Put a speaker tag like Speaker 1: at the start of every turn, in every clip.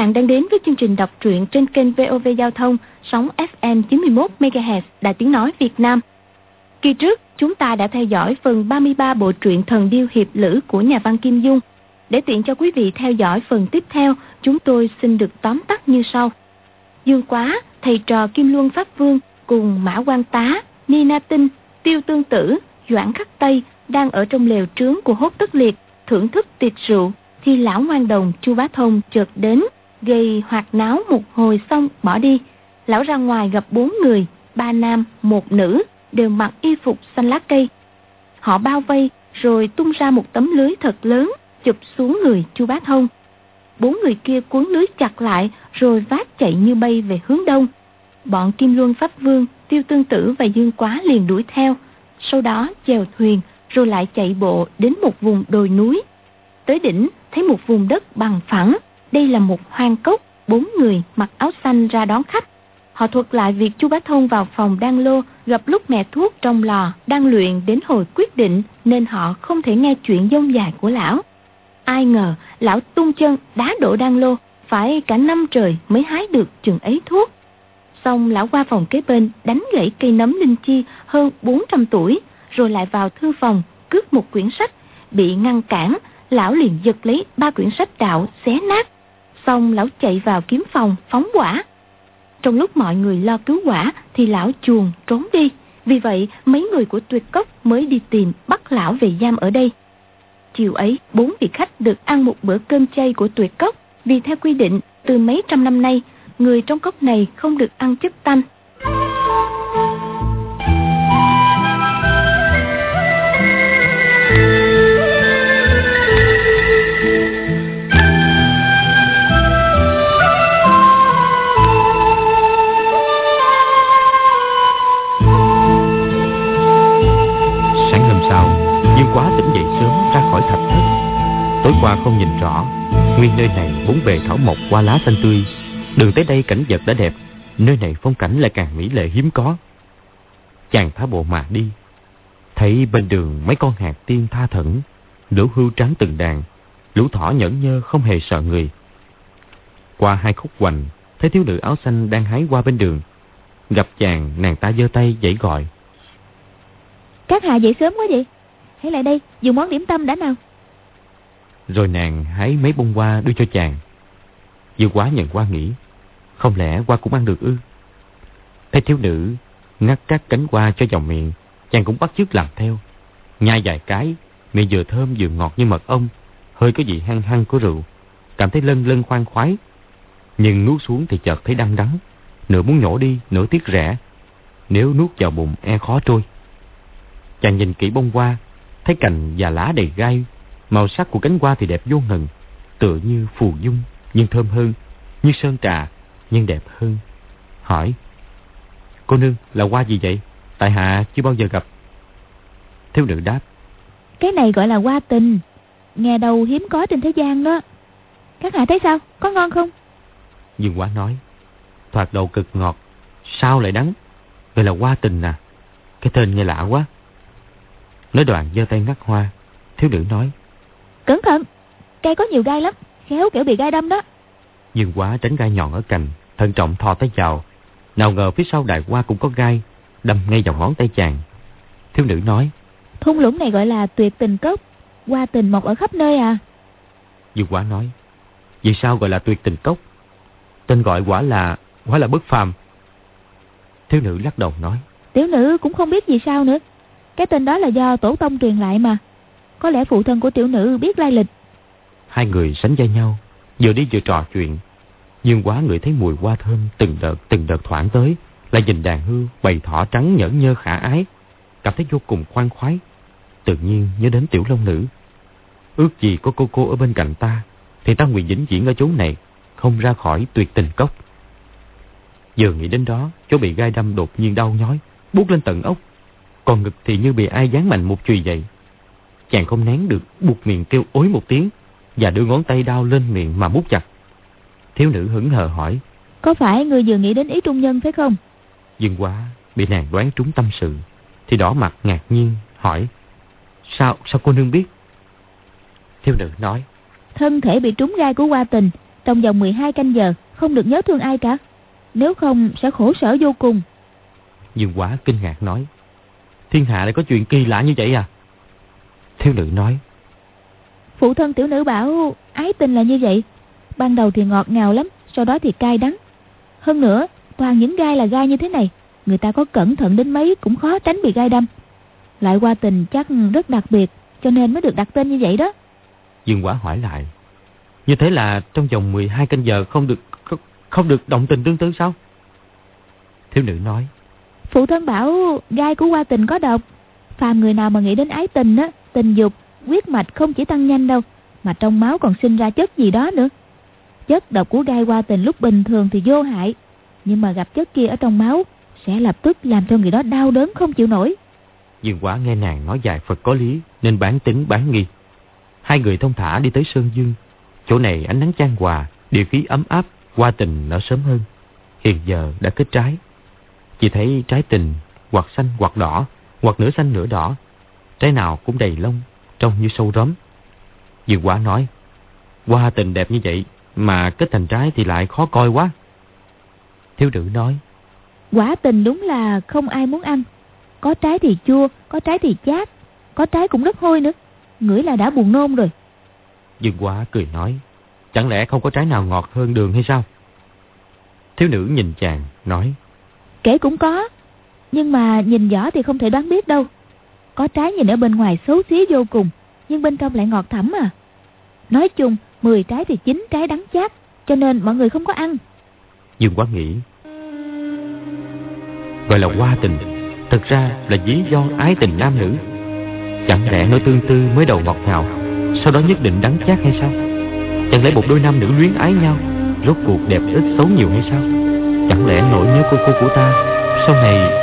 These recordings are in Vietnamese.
Speaker 1: bạn đang đến với chương trình đọc truyện trên kênh VOV Giao thông, sóng FM 91 MHz, Đài Tiếng nói Việt Nam. Kỳ trước, chúng ta đã theo dõi phần 33 bộ truyện Thần điêu hiệp lữ của nhà văn Kim Dung. Để tiện cho quý vị theo dõi phần tiếp theo, chúng tôi xin được tóm tắt như sau. Dương Quá, thầy trò Kim Luân Pháp Vương cùng Mã Quan Tá, Ni Na Tinh, Tiêu Tương Tử, Doãn Khắc Tây đang ở trong lều trướng của Hốt Tất Liệt thưởng thức tiệc rượu, thì lão ngoan đồng Chu Bá Thông chợt đến, gây hoạt náo một hồi xong bỏ đi. Lão ra ngoài gặp 4 người, 3 nam, 1 nữ, đều mặc y phục xanh lá cây. Họ bao vây rồi tung ra một tấm lưới thật lớn, chụp xuống người Chu Bá Thông. 4 người kia cuốn lưới chặt lại rồi vác chạy như bay về hướng đông. Bọn Kim Luân Pháp Vương, Tiêu Tương Tử và Dương Quá liền đuổi theo, sau đó chèo thuyền rồi lại chạy bộ đến một vùng đồi núi. Tới đỉnh thấy một vùng đất bằng phẳng, đây là một hoang cốc. 4 người mặc áo xanh ra đón khách. Họ thuật lại việc Chu Bá Thông vào phòng đan lô gặp lúc mẹ thuốc trong lò đang luyện đến hồi quyết định, nên họ không thể nghe chuyện dông dài của lão. Ai ngờ lão tung chân đá đổ đan lô, phải cả năm trời mới hái được chừng ấy thuốc. Xong lão qua phòng kế bên đánh gãy cây nấm linh chi hơn 400 tuổi, rồi lại vào thư phòng cướp một quyển sách. Bị ngăn cản, lão liền giật lấy 3 quyển sách đạo xé nát. Xong lão chạy vào kiếm phòng phóng hỏa. Trong lúc mọi người lo cứu hỏa thì lão chuồn trốn đi. Vì vậy mấy người của Tuyệt Cốc mới đi tìm bắt lão về giam ở đây. Chiều ấy 4 vị khách được ăn một bữa cơm chay của Tuyệt Cốc, vì theo quy định từ mấy trăm năm nay người trong cốc này không được ăn chất tanh.
Speaker 2: Quá tỉnh dậy sớm ra khỏi thạch thất. Tối qua không nhìn rõ, nguyên nơi này bốn bề thảo mộc hoa lá xanh tươi. Đường tới đây cảnh vật đã đẹp, nơi này phong cảnh lại càng mỹ lệ hiếm có. Chàng thả bộ mà đi, thấy bên đường mấy con hạt tiên tha thẩn, lũ hươu trắng từng đàn, lũ thỏ nhẫn nhơ không hề sợ người. Qua 2 khúc hoành, thấy thiếu nữ áo xanh đang hái hoa bên đường. Gặp chàng, nàng ta giơ tay dãy gọi:
Speaker 3: Các hạ dậy sớm quá vậy, hãy lại đây dùng món điểm tâm đã nào.
Speaker 2: Rồi nàng hái mấy bông hoa đưa cho chàng. Dương Quá nhận qua nghĩ, không lẽ hoa cũng ăn được ư? Thấy thiếu nữ ngắt các cánh hoa cho vào miệng, chàng cũng bắt chước làm theo. Nhai vài cái, miệng vừa thơm vừa ngọt như mật ong, hơi có vị hăng hăng của rượu, cảm thấy lân lân khoan khoái. Nhưng nuốt xuống thì chợt thấy đắng đắng, nửa muốn nhổ đi, nửa tiếc rẻ. Nếu nuốt vào bụng e khó trôi. Chàng nhìn kỹ bông hoa, thấy cành và lá đầy gai, màu sắc của cánh hoa thì đẹp vô ngần, tựa như phù dung nhưng thơm hơn, như sơn trà nhưng đẹp hơn. Hỏi: Cô nương, là hoa gì vậy? Tại hạ chưa bao giờ gặp. Thiếu nữ đáp:
Speaker 3: Cái này gọi là hoa tình, nghe đâu hiếm có trên thế gian đó. Các hạ thấy sao, có ngon không?
Speaker 2: Dương Quá nói: Thoạt đầu cực ngọt, sao lại đắng? Vậy là hoa tình à? Cái tên nghe lạ quá. Nói đoạn giơ tay ngắt hoa. Thiếu nữ nói:
Speaker 3: Cẩn thận, cây có nhiều gai lắm, khéo kẻo bị gai đâm đó.
Speaker 2: Dương Quá tránh gai nhọn ở cành, thận trọng thò tay vào. Nào ngờ phía sau đài hoa cũng có gai, đâm ngay vào ngón tay chàng. Thiếu nữ nói:
Speaker 3: Thung lũng này gọi là Tuyệt Tình Cốc, hoa tình mọc ở khắp nơi à?
Speaker 2: Dương Quá nói: Vì sao gọi là Tuyệt Tình Cốc? Tên gọi quả là bất phàm. Thiếu nữ lắc đầu nói:
Speaker 3: Tiểu nữ cũng không biết vì sao nữa. Cái tên đó là do tổ tông truyền lại mà. Có lẽ phụ thân của tiểu nữ biết lai lịch.
Speaker 2: Hai người sánh vai nhau, vừa đi vừa trò chuyện. Dương Quá ngửi thấy mùi hoa thơm từng đợt thoảng tới, lại nhìn đàn hươu bầy thỏ trắng nhởn nhơ khả ái, cảm thấy vô cùng khoan khoái. Tự nhiên nhớ đến Tiểu Long Nữ. Ước gì có cô ở bên cạnh ta, thì ta nguyện vĩnh viễn ở chỗ này, không ra khỏi Tuyệt Tình Cốc. Vừa nghĩ đến đó, chỗ bị gai đâm đột nhiên đau nhói, buốt lên tận ốc, còn ngực thì như bị ai giáng mạnh một chùy vậy. Chàng không nén được, buộc miệng kêu ối một tiếng và đưa ngón tay đau lên miệng mà bút chặt. Thiếu nữ hững hờ hỏi:
Speaker 3: Có phải người vừa nghĩ đến ý trung nhân phải không?
Speaker 2: Dương Quá bị nàng đoán trúng tâm sự, thì đỏ mặt ngạc nhiên hỏi: Sao cô nương biết? Thiếu nữ nói:
Speaker 3: Thân thể bị trúng gai của hoa tình trong vòng 12 canh giờ không được nhớ thương ai cả, nếu không sẽ khổ sở vô cùng.
Speaker 2: Dương Quá kinh ngạc nói: Thiên hạ lại có chuyện kỳ lạ như vậy à? Thiếu nữ nói:
Speaker 3: Phụ thân tiểu nữ bảo ái tình là như vậy, ban đầu thì ngọt ngào lắm, sau đó thì cay đắng. Hơn nữa toàn những gai là gai như thế này, người ta có cẩn thận đến mấy cũng khó tránh bị gai đâm. Loại hoa tình chắc rất đặc biệt, cho nên mới được đặt tên như vậy đó.
Speaker 2: Dương Quá hỏi lại: Như thế là trong vòng 12 canh giờ không được động tình tương tư sao? Thiếu nữ nói:
Speaker 3: Phụ thân bảo gai của hoa tình có độc, phàm người nào mà nghĩ đến ái tình á, tình dục, huyết mạch không chỉ tăng nhanh đâu, mà trong máu còn sinh ra chất gì đó nữa. Chất độc của gai hoa tình lúc bình thường thì vô hại, nhưng mà gặp chất kia ở trong máu sẽ lập tức làm cho người đó đau đớn không chịu nổi.
Speaker 2: Dương Quá nghe nàng nói dài Phật có lý nên bán tín bán nghi. Hai người thông thả đi tới Sơn Dương. Chỗ này ánh nắng chan hòa, địa khí ấm áp, hoa tình nở sớm hơn. Hiện giờ đã kết trái. Chỉ thấy trái tình hoặc xanh hoặc đỏ, hoặc nửa xanh nửa đỏ. Trái nào cũng đầy lông, trông như sâu róm. Dương Quá nói: Hoa tình đẹp như vậy mà kết thành trái thì lại khó coi quá. Thiếu nữ nói:
Speaker 3: Quả tình đúng là không ai muốn ăn. Có trái thì chua, có trái thì chát, có trái cũng rất hôi nữa, ngửi là đã buồn nôn rồi.
Speaker 2: Dương Quá cười nói: Chẳng lẽ không có trái nào ngọt hơn đường hay sao? Thiếu nữ nhìn chàng nói:
Speaker 3: Kể cũng có, nhưng mà nhìn vỏ thì không thể đoán biết đâu. Có trái nhìn ở bên ngoài xấu xí vô cùng, nhưng bên trong lại ngọt thẳm à. Nói chung 10 trái thì 9 trái đắng chát, cho nên mọi người không có ăn.
Speaker 2: Dương Quá nghĩ, gọi là hoa tình, thực ra là ví von ái tình nam nữ. Chẳng lẽ nói tương tư mới đầu ngọt ngào, sau đó nhất định đắng chát hay sao? Chẳng lẽ một đôi nam nữ luyến ái nhau, rốt cuộc đẹp ít xấu nhiều hay sao? Chẳng lẽ nỗi nhớ cô của ta sau này...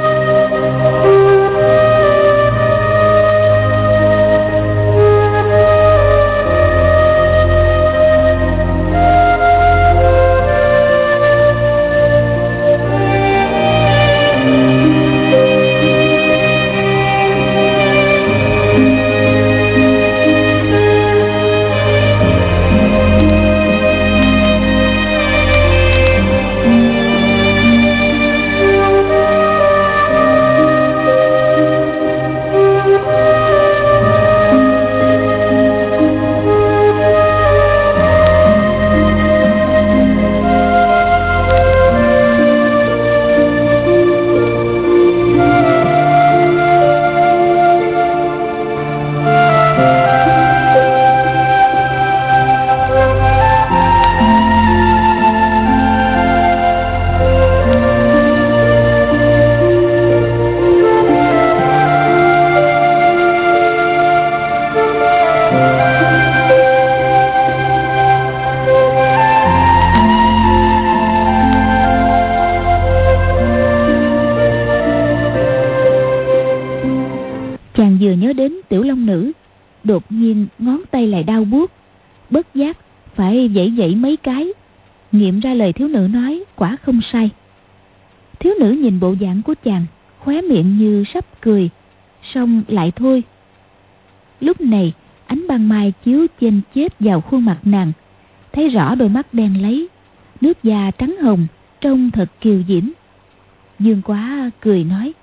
Speaker 3: Đột nhiên ngón tay lại đau buốt, bất giác phải vẫy vẫy mấy cái, nghiệm ra lời thiếu nữ nói quả không sai. Thiếu nữ nhìn bộ dạng của chàng, khóe miệng như sắp cười, song lại thôi. Lúc này ánh ban mai chiếu chênh chết vào khuôn mặt nàng, thấy rõ đôi mắt đen láy, nước da trắng hồng, trông thật kiều diễm. Dương Quá cười nói: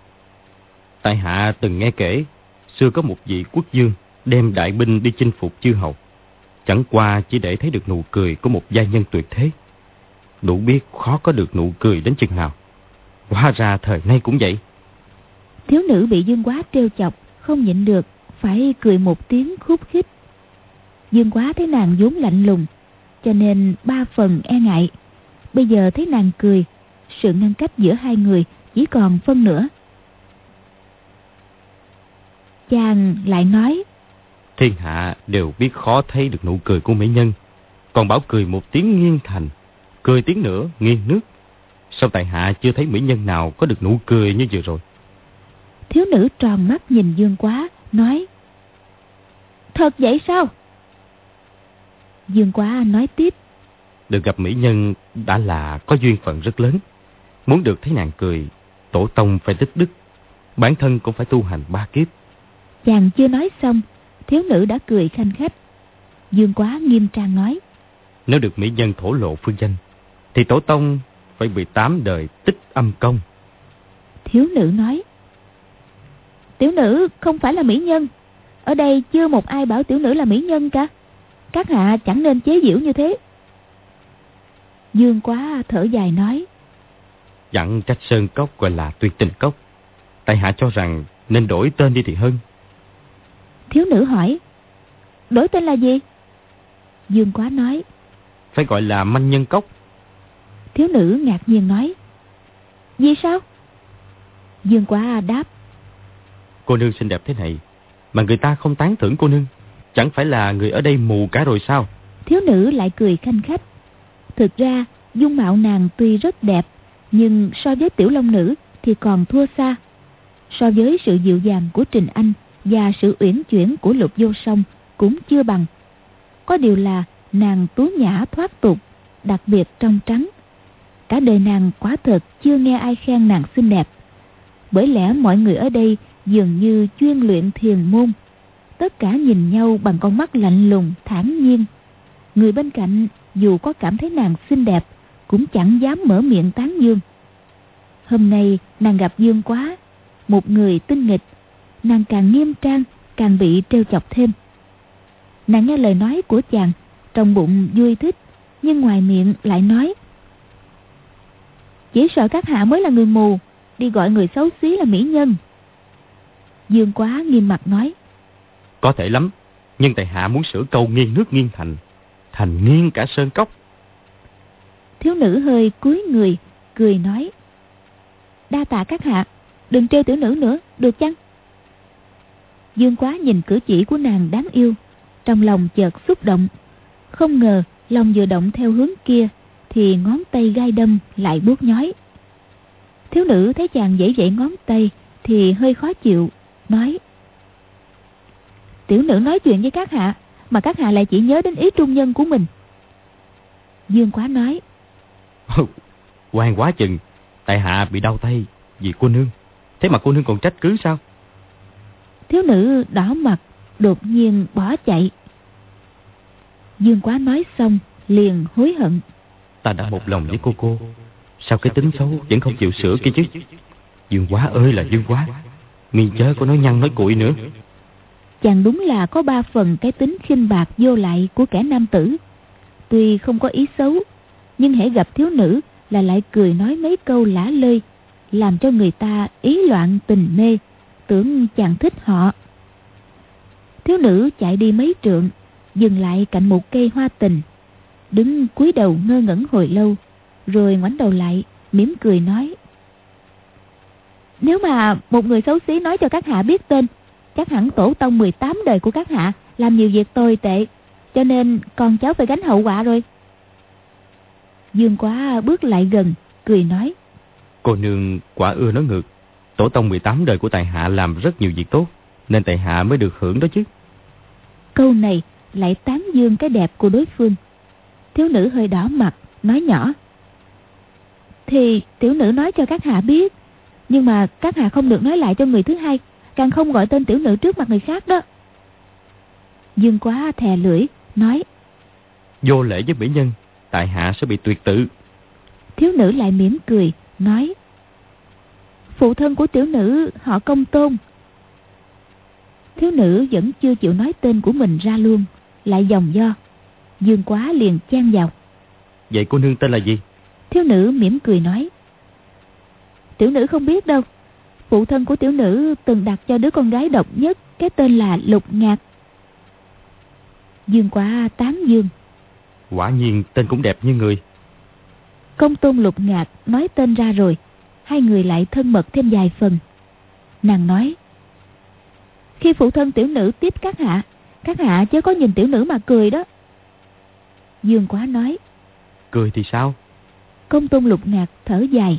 Speaker 2: Tại hạ từng nghe kể, xưa có một vị quốc vương đem đại binh đi chinh phục chư hầu, chẳng qua chỉ để thấy được nụ cười của một giai nhân tuyệt thế. Đủ biết khó có được nụ cười đến chừng nào. Hóa ra thời nay cũng vậy.
Speaker 3: Thiếu nữ bị Dương Quá trêu chọc, không nhịn được, phải cười một tiếng khúc khích. Dương Quá thấy nàng vốn lạnh lùng, cho nên 3 phần e ngại. Bây giờ thấy nàng cười, sự ngăn cách giữa hai người chỉ còn phân nửa. Chàng lại nói:
Speaker 2: Thiên hạ đều biết khó thấy được nụ cười của mỹ nhân, còn bảo cười một tiếng nghiêng thành, cười tiếng nữa nghiêng nước. Sao tại hạ chưa thấy mỹ nhân nào có được nụ cười như vừa rồi?
Speaker 3: Thiếu nữ tròn mắt nhìn Dương Quá, nói: Thật vậy sao? Dương Quá nói tiếp:
Speaker 2: Được gặp mỹ nhân đã là có duyên phận rất lớn. Muốn được thấy nàng cười, tổ tông phải tích đức, bản thân cũng phải tu hành 3 kiếp.
Speaker 3: Chàng chưa nói xong, thiếu nữ đã cười khanh khách. Dương Quá nghiêm trang nói:
Speaker 2: Nếu được mỹ nhân thổ lộ phương danh, thì tổ tông phải 18 đời tích âm công.
Speaker 3: Thiếu nữ nói: Tiểu nữ không phải là mỹ nhân. Ở đây chưa một ai bảo tiểu nữ là mỹ nhân cả. Các hạ chẳng nên chế giễu như thế. Dương Quá thở dài nói:
Speaker 2: Dặn trách sơn cốc gọi là tuyệt tình cốc. Tại hạ cho rằng nên đổi tên đi thì hơn.
Speaker 3: Thiếu nữ hỏi: Đổi tên là gì? Dương Quá nói:
Speaker 2: Phải gọi là manh nhân cốc.
Speaker 3: Thiếu nữ ngạc nhiên nói: Vì sao? Dương Quá đáp:
Speaker 2: Cô nương xinh đẹp thế này mà người ta không tán thưởng cô nương, chẳng phải là người ở đây mù cả rồi sao?
Speaker 3: Thiếu nữ lại cười khanh khách. Thực ra dung mạo nàng tuy rất đẹp, nhưng so với Tiểu Long Nữ thì còn thua xa. So với sự dịu dàng của Trình Anh và sự uyển chuyển của Lục Vô Song cũng chưa bằng. Có điều là nàng tú nhã thoát tục, đặc biệt trong trắng. Cả đời nàng quả thật chưa nghe ai khen nàng xinh đẹp. Bởi lẽ mọi người ở đây dường như chuyên luyện thiền môn, tất cả nhìn nhau bằng con mắt lạnh lùng thản nhiên. Người bên cạnh dù có cảm thấy nàng xinh đẹp cũng chẳng dám mở miệng tán dương. Hôm nay nàng gặp Dương Quá, một người tinh nghịch, nàng càng nghiêm trang, càng bị trêu chọc thêm. Nàng nghe lời nói của chàng, trong bụng vui thích, nhưng ngoài miệng lại nói: Chỉ sợ các hạ mới là người mù, đi gọi người xấu xí là mỹ nhân. Dương Quá nghiêm mặt nói:
Speaker 2: Có thể lắm, nhưng tại hạ muốn sửa câu nghiêng nước nghiêng thành nghiêng cả sơn cốc.
Speaker 3: Thiếu nữ hơi cúi người, cười nói: Đa tạ các hạ, đừng trêu tiểu nữ nữa, được chăng? Dương Quá nhìn cử chỉ của nàng đáng yêu, trong lòng chợt xúc động. Không ngờ lòng vừa động theo hướng kia thì ngón tay gai đâm lại buốt nhói. Thiếu nữ thấy chàng giãy giãy ngón tay thì hơi khó chịu, nói: Tiểu nữ nói chuyện với các hạ mà các hạ lại chỉ nhớ đến ý trung nhân của mình. Dương Quá nói:
Speaker 2: Ngoan quá chừng, tại hạ bị đau tay vì cô nương, thế mà cô nương còn trách cứ sao?
Speaker 3: Thiếu nữ đỏ mặt, đột nhiên bỏ chạy. Dương Quá nói xong liền hối hận:
Speaker 2: Ta đã một lòng với cô, sao cái tính xấu vẫn không chịu sửa kia chứ? Dương Quá ơi là Dương Quá, mi chớ có nói nhăn nói cuội nữa.
Speaker 3: Chàng đúng là có 3 phần cái tính khinh bạc vô lại của kẻ nam tử. Tuy không có ý xấu, nhưng hễ gặp thiếu nữ là lại cười nói mấy câu lả lơi, làm cho người ta ý loạn tình mê, tưởng chàng thích họ. Thiếu nữ chạy đi mấy trượng, dừng lại cạnh một cây hoa tình, đứng cúi đầu ngơ ngẩn hồi lâu, rồi ngoảnh đầu lại mỉm cười nói: Nếu mà một người xấu xí nói cho các hạ biết tên, chắc hẳn tổ tông 18 đời của các hạ làm nhiều việc tồi tệ, cho nên con cháu phải gánh hậu quả rồi. Dương Quá bước lại gần, cười nói:
Speaker 2: Cô nương quả ưa nói ngược. Tổ tông 18 đời của tại hạ làm rất nhiều việc tốt, nên tại hạ mới được hưởng đó chứ.
Speaker 3: Câu này lại tán dương cái đẹp của đối phương. Thiếu nữ hơi đỏ mặt, nói nhỏ: Thì tiểu nữ nói cho các hạ biết, nhưng mà các hạ không được nói lại cho người thứ hai, càng không gọi tên tiểu nữ trước mặt người khác đó. Dương Quá thè lưỡi, nói:
Speaker 2: Vô lễ với mỹ nhân, tại hạ sẽ bị tuyệt tự.
Speaker 3: Thiếu nữ lại mỉm cười, nói: Phụ thân của tiểu nữ họ Công Tôn. Thiếu nữ vẫn chưa chịu nói tên của mình ra luôn, lại dòng do. Dương Quá liền chen vào:
Speaker 2: Vậy cô nương tên là gì?
Speaker 3: Thiếu nữ mỉm cười nói: Tiểu nữ không biết đâu. Phụ thân của tiểu nữ từng đặt cho đứa con gái độc nhất cái tên là Lục Ngạc. Dương Quá tán dương:
Speaker 2: Quả nhiên tên cũng đẹp như người.
Speaker 3: Công Tôn Lục Ngạc nói tên ra rồi, hai người lại thân mật thêm vài phần. Nàng nói: Khi phụ thân tiểu nữ tiếp các hạ chớ có nhìn tiểu nữ mà cười đó. Dương Quá nói:
Speaker 2: Cười thì sao?
Speaker 3: Công Tôn Lục Ngạc thở dài: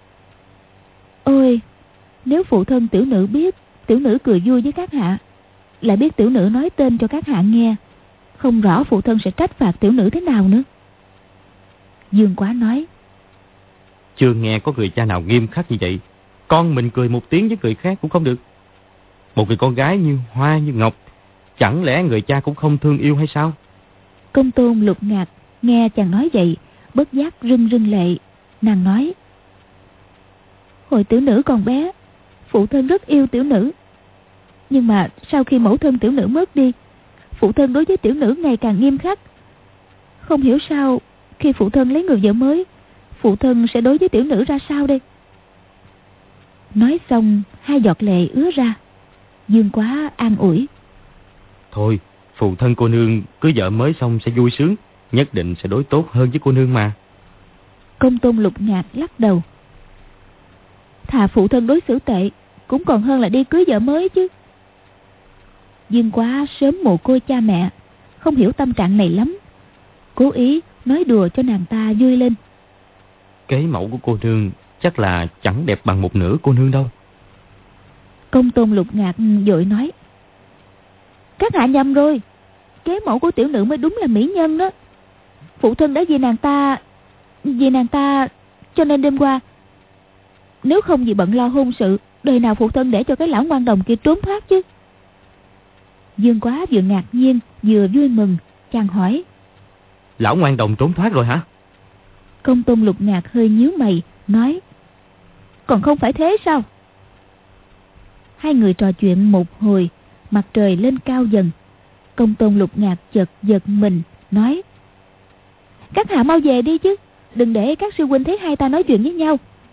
Speaker 3: Ôi, nếu phụ thân tiểu nữ biết tiểu nữ cười vui với các hạ, lại biết tiểu nữ nói tên cho các hạ nghe, không rõ phụ thân sẽ trách phạt tiểu nữ thế nào nữa. Dương Quá nói:
Speaker 2: Chưa nghe có người cha nào nghiêm khắc như vậy. Con mình cười một tiếng với người khác cũng không được. Một người con gái như hoa như ngọc, chẳng lẽ người cha cũng không thương yêu hay sao?
Speaker 3: Công Tôn Lục Ngạc Nghe chàng nói vậy, bất giác rưng rưng lệ. Nàng nói: hồi tiểu nữ còn bé, phụ thân rất yêu tiểu nữ. Nhưng mà sau khi mẫu thân tiểu nữ mất đi, phụ thân đối với tiểu nữ ngày càng nghiêm khắc. Không hiểu sao khi phụ thân lấy người vợ mới, phụ thân sẽ đối với tiểu nữ ra sao đây? Nói xong, 2 giọt lệ ứa ra. Dương Quá an ủi:
Speaker 2: thôi, phụ thân cô nương cưới vợ mới xong sẽ vui sướng, nhất định sẽ đối tốt hơn với cô nương mà.
Speaker 3: Công Tôn Lục Ngạc lắc đầu: thà phụ thân đối xử tệ cũng còn hơn là đi cưới vợ mới chứ. Dương Quá sớm mồ côi cha mẹ, không hiểu tâm trạng này lắm, cố ý nói đùa cho nàng ta vui lên.
Speaker 2: Kế mẫu của cô nương chắc là chẳng đẹp bằng một nửa cô nương đâu.
Speaker 3: Công Tôn Lục Ngạc vội nói: các hạ nhầm rồi, kế mẫu của tiểu nữ mới đúng là mỹ nhân đó. Phụ thân đã vì nàng ta cho nên đêm qua, nếu không vì bận lo hôn sự, đời nào phụ thân để cho cái lão ngoan đồng kia trốn thoát chứ. Dương Quá vừa ngạc nhiên vừa vui mừng, chàng hỏi:
Speaker 2: lão ngoan đồng trốn thoát rồi hả?
Speaker 3: Công Tôn Lục Ngạc hơi nhíu mày nói: còn không phải thế sao? Hai người trò chuyện một hồi, mặt trời lên cao dần. Công Tôn Lục Ngạc chợt giật mình nói: các hạ mau về đi chứ, đừng để các sư huynh thấy hai ta nói chuyện với nhau,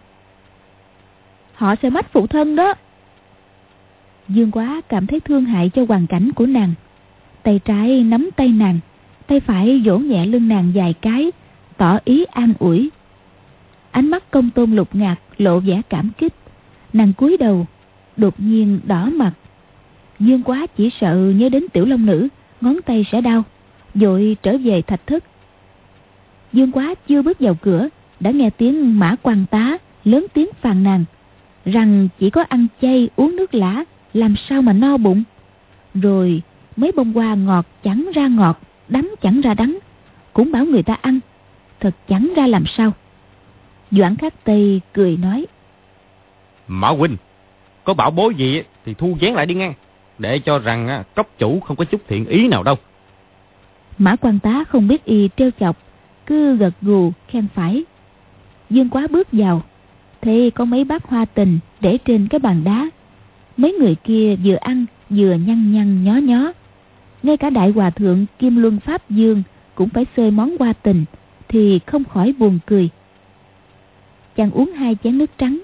Speaker 3: họ sẽ mách phụ thân đó. Dương Quá cảm thấy thương hại cho hoàn cảnh của nàng, tay trái nắm tay nàng, tay phải vỗ nhẹ lưng nàng vài cái, tỏ ý an ủi. Ánh mắt Công Tôn Lục Ngạc lộ vẻ cảm kích. Nàng cúi đầu, đột nhiên đỏ mặt. Dương Quá chỉ sợ nhớ đến Tiểu Long Nữ, ngón tay sẽ đau, vội trở về thạch thất. Dương Quá chưa bước vào cửa, đã nghe tiếng Mã Quan Tá lớn tiếng phàn nàn rằng chỉ có ăn chay uống nước lã làm sao mà no bụng. Rồi mấy bông hoa ngọt chẳng ra ngọt, đắng chẳng ra đắng, cũng bảo người ta ăn, thật chẳng ra làm sao. Doãn Khắc Tây cười nói:
Speaker 2: Mã huynh, có bảo bối gì thì thu vén lại đi ngang, để cho rằng cốc chủ không có chút thiện ý nào đâu.
Speaker 3: Mã Quan Tá không biết y trêu chọc, cứ gật gù khen phải. Dương Quá bước vào, thấy có mấy bát hoa tình để trên cái bàn đá. Mấy người kia vừa ăn vừa nhăn nhăn nhó nhó. Ngay cả đại hòa thượng Kim Luân Pháp Dương cũng phải xơi món hoa tình, thì không khỏi buồn cười. Chàng uống 2 chén nước trắng.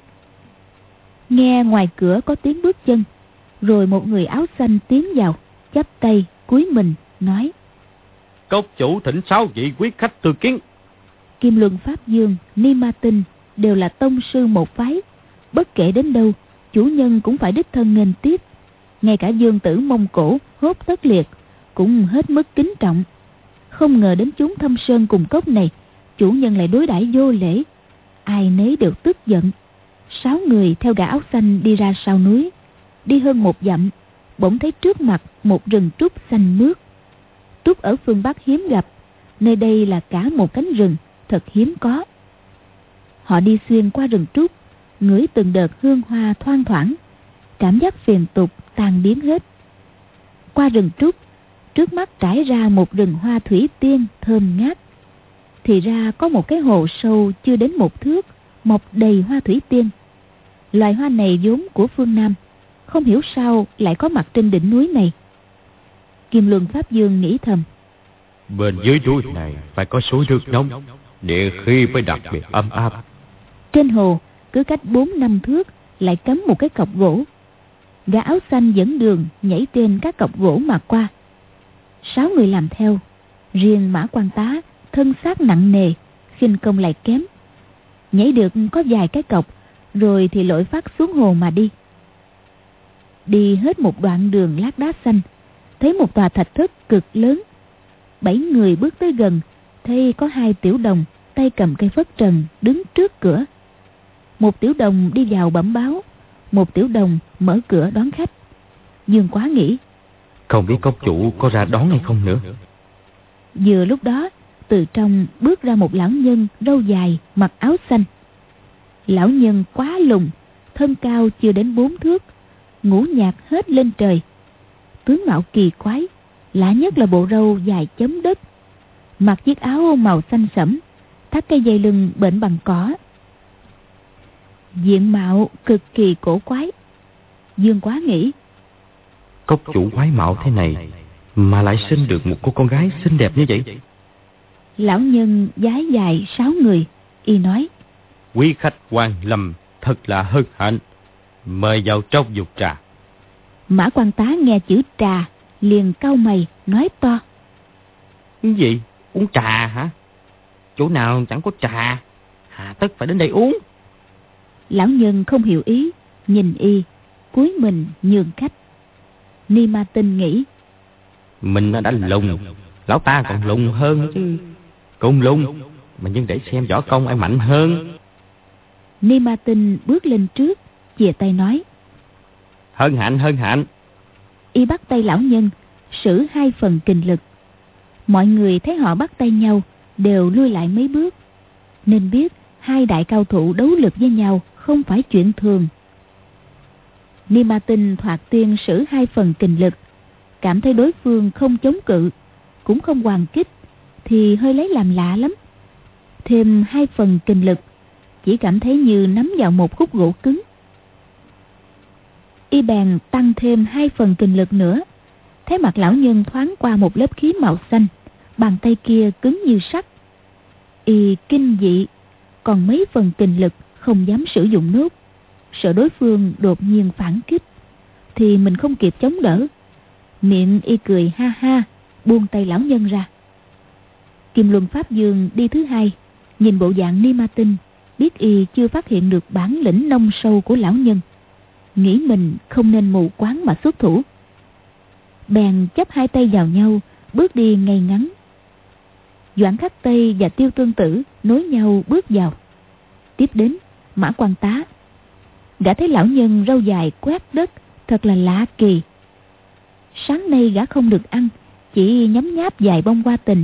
Speaker 3: Nghe ngoài cửa có tiếng bước chân, rồi một người áo xanh tiến vào, chắp tay cúi mình nói:
Speaker 2: Cốc chủ thỉnh 6 vị quý khách tư kiến.
Speaker 3: Kim Luân Pháp Dương, Ni Ma Tinh đều là tông sư một phái, bất kể đến đâu chủ nhân cũng phải đích thân nghênh tiếp. Ngay cả Dương tử Mông Cổ Hốt Tất Liệt cũng hết mức kính trọng. Không ngờ đến chúng Thâm Sơn cùng cốc này, chủ nhân lại đối đãi vô lễ, ai nấy đều tức giận. 6 người theo gã áo xanh đi ra sau núi. Đi hơn 1 dặm, bỗng thấy trước mặt một rừng trúc xanh mướt. Trúc ở phương Bắc hiếm gặp, nơi đây là cả một cánh rừng thật hiếm có. Họ đi xuyên qua rừng trúc, ngửi từng đợt hương hoa thoang thoảng, cảm giác phiền tục tan biến hết. Qua rừng trúc, trước mắt trải ra một rừng hoa thủy tiên thơm ngát. Thì ra có một cái hồ sâu chưa đến 1 thước, mọc đầy hoa thủy tiên. Loài hoa này vốn của phương Nam, không hiểu sao lại có mặt trên đỉnh núi này. Kim Luân Pháp Dương nghĩ thầm:
Speaker 2: bên dưới núi này phải có suối nước nóng, địa khí mới đặc biệt ấm áp.
Speaker 3: Trên hồ cứ cách 4-5 thước lại cắm một cái cọc gỗ. Gã áo xanh dẫn đường nhảy trên các cọc gỗ mà qua. 6 người làm theo. Riêng Mã Quan Tá thân xác nặng nề, khinh công lại kém, nhảy được có vài cái cọc, rồi thì lội phát xuống hồ mà đi. Đi hết một đoạn đường lát đá xanh, thấy một tòa thạch thất cực lớn. 7 người bước tới gần, thấy có 2 tiểu đồng tay cầm cây phất trần đứng trước cửa. Một tiểu đồng đi vào bẩm báo, một tiểu đồng mở cửa đón khách. Dương Quá nghĩ:
Speaker 2: không biết cốc chủ có ra đón hay không nữa.
Speaker 3: Vừa lúc đó, từ trong bước ra một lão nhân râu dài, mặc áo xanh. Lão nhân quá lùn, thân cao chưa đến 4 thước, ngũ nhạc hết lên trời. Tướng mạo kỳ quái, lạ nhất là bộ râu dài chấm đất. mặc chiếc áo màu xanh sẫm, thắt cây dây lưng bện bằng cỏ. Diện mạo cực kỳ cổ quái. Dương Quá nghĩ,
Speaker 2: Cốc chủ quái mạo thế này mà lại sinh được một cô con gái xinh đẹp như vậy.
Speaker 3: Lão nhân vái dài 6 người, y nói,
Speaker 2: Quý khách quan lâm thật là hân hạnh, mời vào trong dục trà.
Speaker 3: Mã Quan Tá nghe chữ trà liền cau mày nói to,
Speaker 2: Cái gì? Uống trà hả? Chỗ nào chẳng có trà, hà tất phải đến đây uống?
Speaker 3: Lão nhân không hiểu ý, nhìn y, cúi mình nhường khách. Ni Ma Tinh nghĩ,
Speaker 2: Mình đã lùng, lão ta còn lùng hơn chứ. Cùng lùng mà nhưng để xem võ công ai mạnh hơn.
Speaker 3: Ni Ma Tinh bước lên trước, chìa tay nói,
Speaker 2: Hân hạnh, hân hạnh.
Speaker 3: Y bắt tay lão nhân, sử 2 phần kình lực. Mọi người thấy họ bắt tay nhau đều lui lại mấy bước, nên biết 2 đại cao thủ đấu lực với nhau không phải chuyện thường. Ni Ma Tinh thoạt tiên sử 2 phần kình lực, cảm thấy đối phương không chống cự, cũng không hoàn kích, thì hơi lấy làm lạ lắm. Thêm 2 phần kình lực, chỉ cảm thấy như nắm vào một khúc gỗ cứng. Y bèn tăng thêm 2 phần kình lực nữa, thấy mặt lão nhân thoáng qua một lớp khí màu xanh, bàn tay kia cứng như sắt. Y kinh dị, còn mấy phần kình lực không dám sử dụng nốt, sợ đối phương đột nhiên phản kích thì mình không kịp chống đỡ. Miệng y cười ha ha, buông tay lão nhân ra. Kim Luân Pháp Dương đi thứ 2, nhìn bộ dạng Ni Ma Tinh, biết y chưa phát hiện được bản lĩnh nông sâu của lão nhân, nghĩ mình không nên mù quáng mà xuất thủ. Bèn chắp 2 tay vào nhau, bước đi ngay ngắn. Doãn Khắc Tây và Tiêu Tương Tử nối nhau bước vào. Tiếp đến Mã Quan Tá. Gã thấy lão nhân râu dài quét đất, thật là lạ kỳ. Sáng nay gã không được ăn, chỉ nhấm nháp vài bông hoa tình,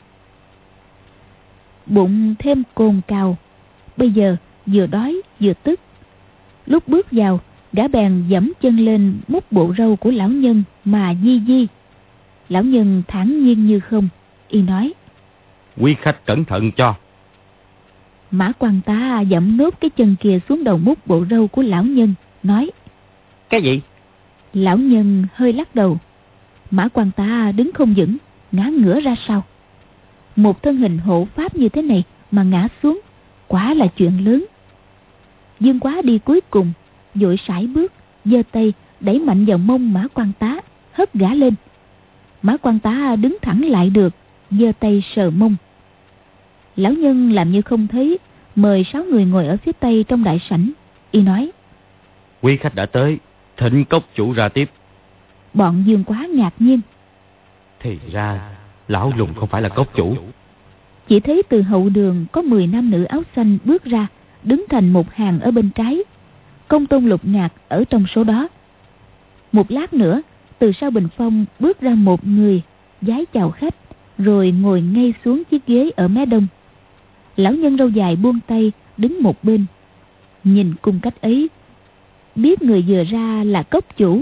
Speaker 3: bụng thêm cồn cào, bây giờ vừa đói vừa tức. Lúc bước vào, gã bèn giẫm chân lên mút bộ râu của lão nhân mà di di. Lão nhân thản nhiên như không, y nói,
Speaker 2: Quý khách cẩn thận cho.
Speaker 3: Mã Quan Tá giẫm nốt cái chân kia xuống đầu mút bộ râu của lão nhân, nói,
Speaker 2: Cái gì?
Speaker 3: Lão nhân hơi lắc đầu. Mã Quan Tá đứng không vững, ngã ngửa ra sau. Một thân hình hộ pháp như thế này mà ngã xuống, quả là chuyện lớn. Dương Quá đi cuối cùng, vội sải bước, giơ tay đẩy mạnh vào mông Mã Quan Tá, hất gã lên. Mã Quan Tá đứng thẳng lại được, giơ tay sờ mông. Lão nhân làm như không thấy, mời 6 người ngồi ở phía tây trong đại sảnh. Y nói,
Speaker 2: Quý khách đã tới, thỉnh cốc chủ ra tiếp.
Speaker 3: Bọn Dương Quá ngạc nhiên.
Speaker 2: Thì ra lão lùng không phải là cốc chủ.
Speaker 3: Chỉ thấy từ hậu đường có 10 nam nữ áo xanh bước ra, đứng thành một hàng ở bên trái. Công Tôn Lục Ngạc ở trong số đó. Một lát nữa, từ sau bình phong bước ra một người, vái chào khách, rồi ngồi ngay xuống chiếc ghế ở mé đông. Lão nhân râu dài buông tay, đứng một bên. Nhìn cung cách ấy, biết người vừa ra là cốc chủ.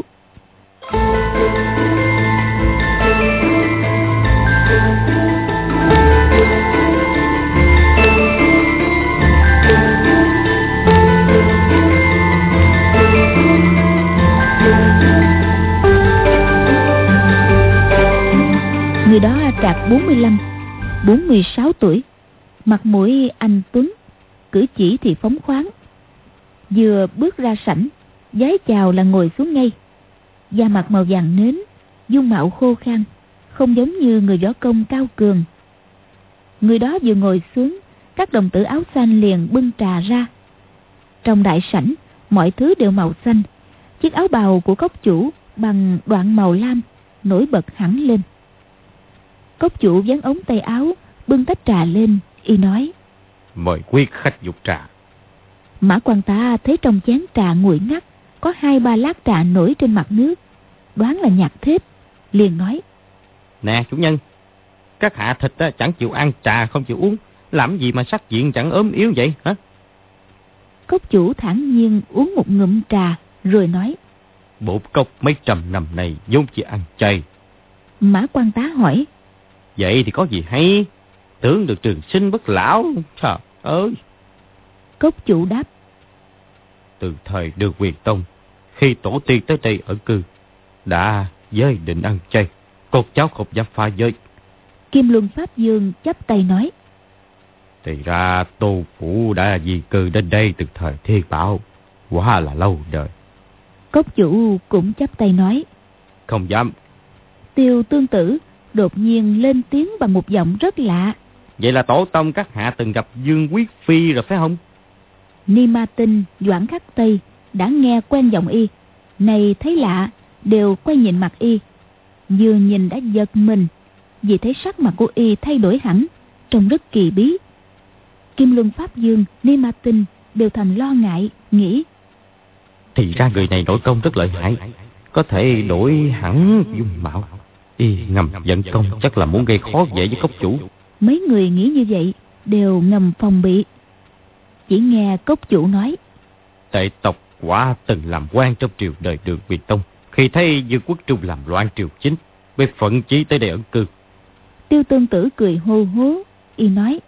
Speaker 3: Người đó trạc 45, 46 tuổi, mặt mũi anh tuấn, cử chỉ thì phóng khoáng. Vừa bước ra sảnh, vái chào là ngồi xuống ngay. Da mặt màu vàng nến, dung mạo khô khan, không giống như người võ công cao cường. Người đó vừa ngồi xuống, các đồng tử áo xanh liền bưng trà ra. Trong đại sảnh, mọi thứ đều màu xanh. Chiếc áo bào của cốc chủ bằng đoạn màu lam nổi bật hẳn lên. Cốc chủ vén ống tay áo, bưng tách trà lên, y nói,
Speaker 2: Mời quý khách dục trà.
Speaker 3: Mã Quan Tá thấy trong chén trà nguội ngắt, có 2-3 lát trà nổi trên mặt nước, đoán là nhạt thếp, liền nói,
Speaker 2: Nè chủ nhân, các hạ thịt chẳng chịu ăn, trà không chịu uống, làm gì mà sắc diện chẳng ốm yếu vậy hả?
Speaker 3: Cốc chủ thản nhiên uống một ngụm trà, rồi nói,
Speaker 2: Bộ cốc mấy trăm năm này vốn chỉ ăn chay.
Speaker 3: Mã Quan Tá hỏi,
Speaker 2: Vậy thì có gì hay? Tưởng được trường sinh bất lão. Trời ơi!
Speaker 3: Cốc chủ đáp.
Speaker 2: Từ thời Đường Quyền Tông, khi tổ tiên tới đây ở cư, đã giới định ăn chay, con cháu không dám phá giới.
Speaker 3: Kim Luân Pháp Dương chắp tay nói.
Speaker 2: Thì ra Tô Phủ đã di cư đến đây từ thời Thiên Bảo, quá là lâu đời.
Speaker 3: Cốc chủ cũng chắp tay nói.
Speaker 2: Không dám.
Speaker 3: Tiêu Tương Tử đột nhiên lên tiếng bằng một giọng rất lạ.
Speaker 2: Vậy là tổ tông các hạ từng gặp Dương Quý Phi rồi phải không?
Speaker 3: Ni Ma Tinh, Doãn Khắc Tây đã nghe quen giọng y, này thấy lạ, đều quay nhìn mặt y. Vừa nhìn đã giật mình, vì thấy sắc mặt của y thay đổi hẳn, trông rất kỳ bí. Kim Luân Pháp Dương, Ni Ma Tinh đều thầm lo ngại, nghĩ.
Speaker 2: Thì ra người này nội công rất lợi hại, có thể đổi hẳn dung mạo. Y ngầm giận công chắc là muốn gây khó dễ với cốc chủ.
Speaker 3: Mấy người nghĩ như vậy, đều ngầm phòng bị. Chỉ nghe cốc chủ nói.
Speaker 2: Tệ tộc quả từng làm quan trong triều đời Đường Quyền Tông. Khi thấy Dương Quốc Trung làm loạn triều chính, mới phận chí tới đây ẩn cư.
Speaker 3: Tiêu Tương Tử cười hô hố, y nói.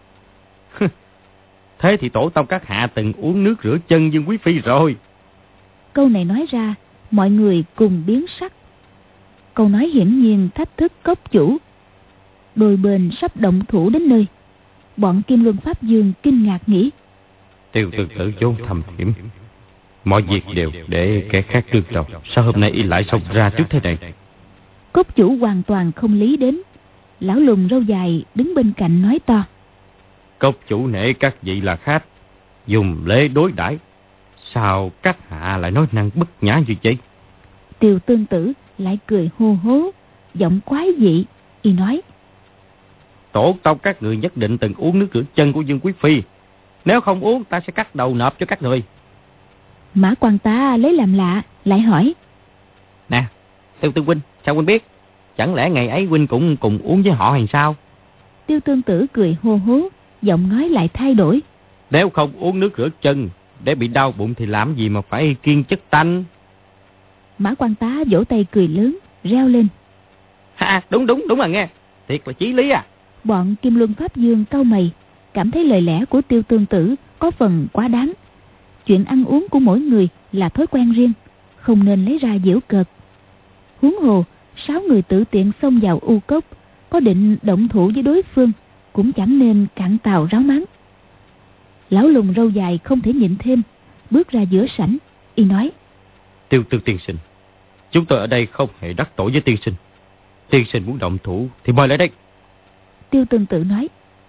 Speaker 2: Thế thì tổ tông các hạ từng uống nước rửa chân Dương Quý Phi rồi.
Speaker 3: Câu này nói ra, mọi người cùng biến sắc. Câu nói hiển nhiên thách thức cốc chủ. Đôi bên sắp động thủ đến nơi. Bọn Kim Luân Pháp Dương kinh ngạc nghĩ.
Speaker 2: Tiêu Tương Tử vốn thầm hiểm, mọi việc đều để kẻ khác đương đầu, sao hôm nay y lại xông ra trước thế này?
Speaker 3: Cốc chủ hoàn toàn không lý đến. Lão lùn râu dài đứng bên cạnh nói to.
Speaker 2: Cốc chủ nể các vị là khách, dùng lễ đối đãi, sao các hạ lại nói năng bất nhã như vậy?
Speaker 3: Tiêu Tương Tử lại cười hô hố, giọng quái dị, y nói.
Speaker 2: Tổ tông các người nhất định từng uống nước rửa chân của Dương Quý Phi. Nếu không uống, ta sẽ cắt đầu nộp cho các người.
Speaker 3: Mã Quan Tá lấy làm lạ, lại hỏi.
Speaker 2: Nè, Tiêu Tương huynh, sao huynh biết? Chẳng lẽ ngày ấy huynh cũng cùng uống với họ hay sao?
Speaker 3: Tiêu Tương Tử cười hô hố, giọng nói lại thay đổi.
Speaker 2: Nếu không uống nước rửa chân để bị đau bụng thì làm gì mà phải kiêng chất tanh?
Speaker 3: Mã Quan Tá vỗ tay cười lớn, reo lên.
Speaker 2: Ha, đúng là nghe. Thiệt là chí lý à.
Speaker 3: Bọn Kim Luân Pháp Dương cau mày, cảm thấy lời lẽ của Tiêu Tương Tử có phần quá đáng. Chuyện ăn uống của mỗi người là thói quen riêng, không nên lấy ra giễu cợt. Huống hồ 6 người tự tiện xông vào u cốc, có định động thủ với đối phương cũng chẳng nên cạn tàu ráo mắng. Lão lùn râu dài không thể nhịn thêm, bước ra giữa sảnh, y nói.
Speaker 2: Tiêu Tương tiên sinh, chúng tôi ở đây không hề đắc tội với tiên sinh. Tiên sinh muốn động thủ thì mời lại đây.
Speaker 3: Tiêu Tương Tử nói.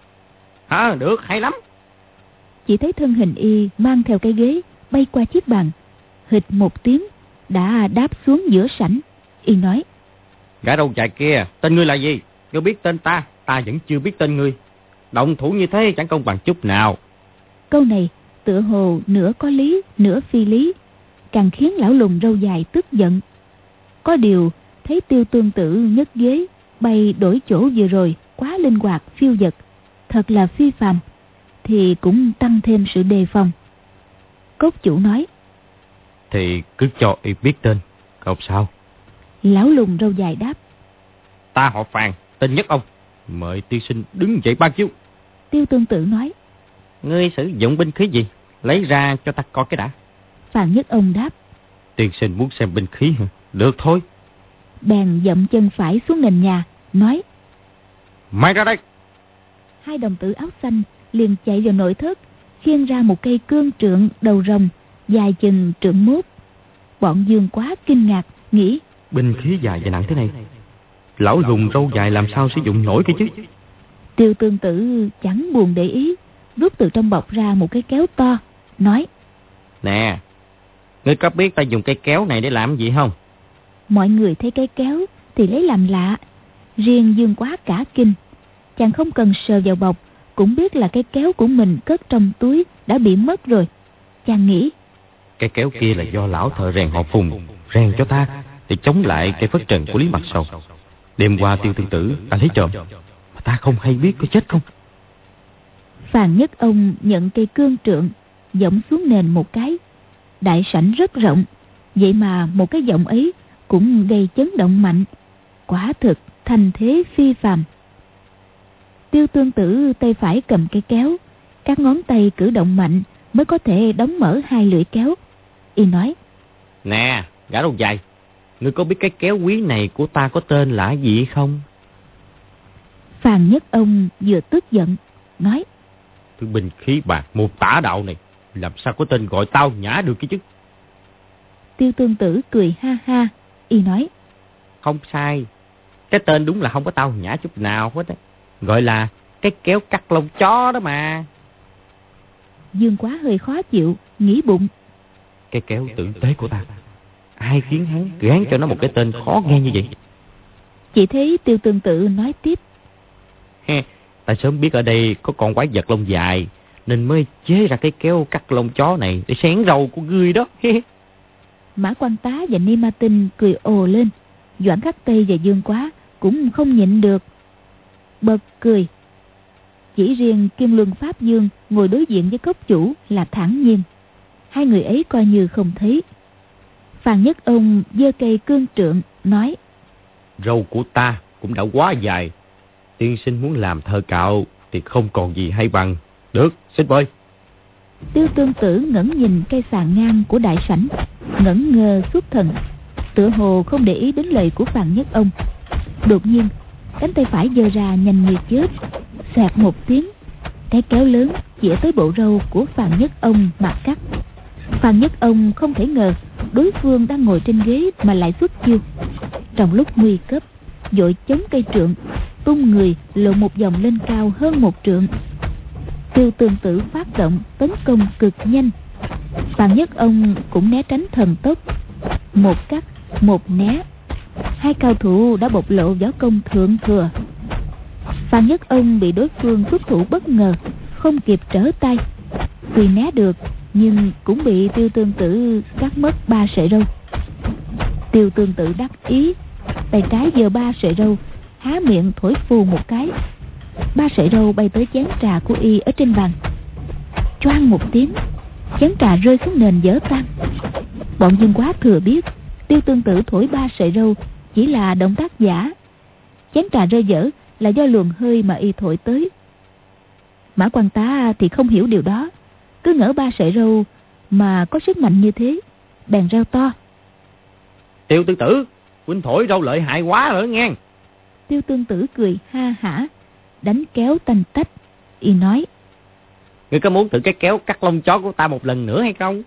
Speaker 2: Được, hay lắm.
Speaker 3: Chỉ thấy thân hình y mang theo cái ghế bay qua chiếc bàn, hịch một tiếng đã đáp xuống giữa sảnh. Y nói.
Speaker 2: Gã râu dài kia, tên ngươi là gì? Ngươi biết tên ta, ta vẫn chưa biết tên ngươi. Động thủ như thế chẳng công bằng chút nào.
Speaker 3: Câu này tựa hồ nửa có lý nửa phi lý, càng khiến lão lùn râu dài tức giận. Có điều thấy Tiêu Tương Tử nhấc ghế bay đổi chỗ vừa rồi quá linh hoạt phiêu dật, thật là phi phàm, thì cũng tăng thêm sự đề phòng. Cốc chủ nói.
Speaker 2: Thì cứ cho y biết tên, không sao.
Speaker 3: Lão lùn râu dài đáp.
Speaker 2: Ta họ Phàn, tên Nhất Ông, mời tiên sinh đứng dậy ban chiếu.
Speaker 3: Tiêu Tương Tử nói.
Speaker 2: Ngươi sử dụng binh khí gì? Lấy ra cho ta coi cái đã.
Speaker 3: Phàn Nhất Ông đáp.
Speaker 2: Tiên sinh muốn xem binh khí hả? Được thôi.
Speaker 3: Bèn dậm chân phải xuống nền nhà, nói.
Speaker 2: Mày ra đây.
Speaker 3: Hai đồng tử áo xanh liền chạy vào nội thất, khiêng ra một cây cương trượng đầu rồng dài chừng trượng mốt. Bọn Dương Quá kinh ngạc, nghĩ.
Speaker 2: Binh khí dài và nặng thế này, lão lùn râu dài làm sao sử dụng nổi cái chứ?
Speaker 3: Tiêu Tương Tử chẳng buồn để ý, rút từ trong bọc ra một cái kéo to, nói. Nè, ngươi có biết ta dùng cây kéo này để làm gì không? Mọi người thấy cái kéo thì lấy làm lạ, riêng Dương Quá cả kinh. Chàng không cần sờ vào bọc cũng biết là cái kéo của mình cất trong túi đã bị mất rồi. Chàng nghĩ. Cái kéo kia là do lão thợ rèn họ Phùng rèn cho ta để chống lại cây phất trần của Lý Mặt Sầu. Đêm qua Tiêu Tương Tử ta lấy trộm mà ta không hay biết có chết không. Phàn Nhất Ông nhận cây cương trượng, giẫm xuống nền một cái. Đại sảnh rất rộng, vậy mà một cái giọng ấy cũng gây chấn động mạnh. Quả thực thành thế phi phàm. Tiêu Tương Tử tay phải cầm cây kéo, các ngón tay cử động mạnh mới có thể đóng mở hai lưỡi kéo. Y nói:
Speaker 2: Nè, gã đầu dài, ngươi có biết cái kéo quý này của ta có tên là gì không?
Speaker 3: Phàn Nhất Ông vừa tức giận, nói:
Speaker 2: Thứ binh khí bạc môn tả đạo này, làm sao có tên gọi tao nhã được cái chứ?
Speaker 3: Tiêu Tương Tử cười ha ha, y nói:
Speaker 2: Không sai, cái tên đúng là không có tao nhã chút nào hết á. Gọi là cái kéo cắt lông chó đó mà.
Speaker 3: Dương Quá hơi khó chịu, nghĩ bụng:
Speaker 2: Cái kéo tử tế của ta, ai khiến hắn gán cho nó một cái tên khó nghe như vậy?
Speaker 3: Chỉ thấy Tiêu Tương Tử nói tiếp:
Speaker 2: Ta sớm biết ở đây có con quái vật lông dài, nên mới chế ra cái kéo cắt lông chó này để xén râu của ngươi đó.
Speaker 3: Mã Quan Tá và Ni Ma Tinh cười ồ lên. Doãn Khắc Tây và Dương Quá cũng không nhịn được, bật cười. Chỉ riêng Kim Luân Pháp Dương ngồi đối diện với cốc chủ là thản nhiên. Hai người ấy coi như không thấy. Phàn Nhất Ông giơ cây cương trượng nói:
Speaker 2: Râu của ta cũng đã quá dài, tiên sinh muốn làm thơ cạo thì không còn gì hay bằng. Được, xin mời.
Speaker 3: Tiêu Tương Tử ngẩng nhìn cây sàn ngang của đại sảnh, ngẩn ngơ xuất thần, tựa hồ không để ý đến lời của Phàn Nhất Ông. Đột nhiên cánh tay phải giơ ra nhanh như chớp, xoẹt một tiếng, cái kéo lớn chĩa tới bộ râu của Phàn Nhất Ông mà cắt. Phàn Nhất Ông không thể ngờ đối phương đang ngồi trên ghế mà lại xuất chiêu. Trong lúc nguy cấp, vội chống cây trượng, tung người lộ một vòng lên cao hơn một trượng. Tiêu Tương Tử phát động tấn công cực nhanh, Phàn Nhất Ông cũng né tránh thần tốc. Một cắt một né, hai cao thủ đã bộc lộ võ công thượng thừa. Phàn Nhất Ông bị đối phương xuất thủ bất ngờ, không kịp trở tay, tuy né được nhưng cũng bị Tiêu Tương Tử cắt mất 3 sợi râu. Tiêu Tương Tử đắc ý, tay trái giơ 3 sợi râu, há miệng thổi phù một cái, 3 sợi râu bay tới chén trà của y ở trên bàn. Choang một tiếng, chén trà rơi xuống nền vỡ tan. Bọn Dương Quá thừa biết Tiêu Tương Tử thổi 3 sợi râu chỉ là động tác giả, chén trà rơi vỡ là do luồng hơi mà y thổi tới. Mã Quan Tá thì không hiểu điều đó, cứ ngỡ 3 sợi râu mà có sức mạnh như thế, bèn reo to:
Speaker 2: Tiêu Tương Tử, huynh thổi râu lợi hại quá rồi nghe.
Speaker 3: Tiêu Tương Tử cười ha hả, đánh kéo tanh tách. Y nói:
Speaker 2: Ngươi có muốn thử cái kéo cắt lông chó của ta một lần nữa hay không?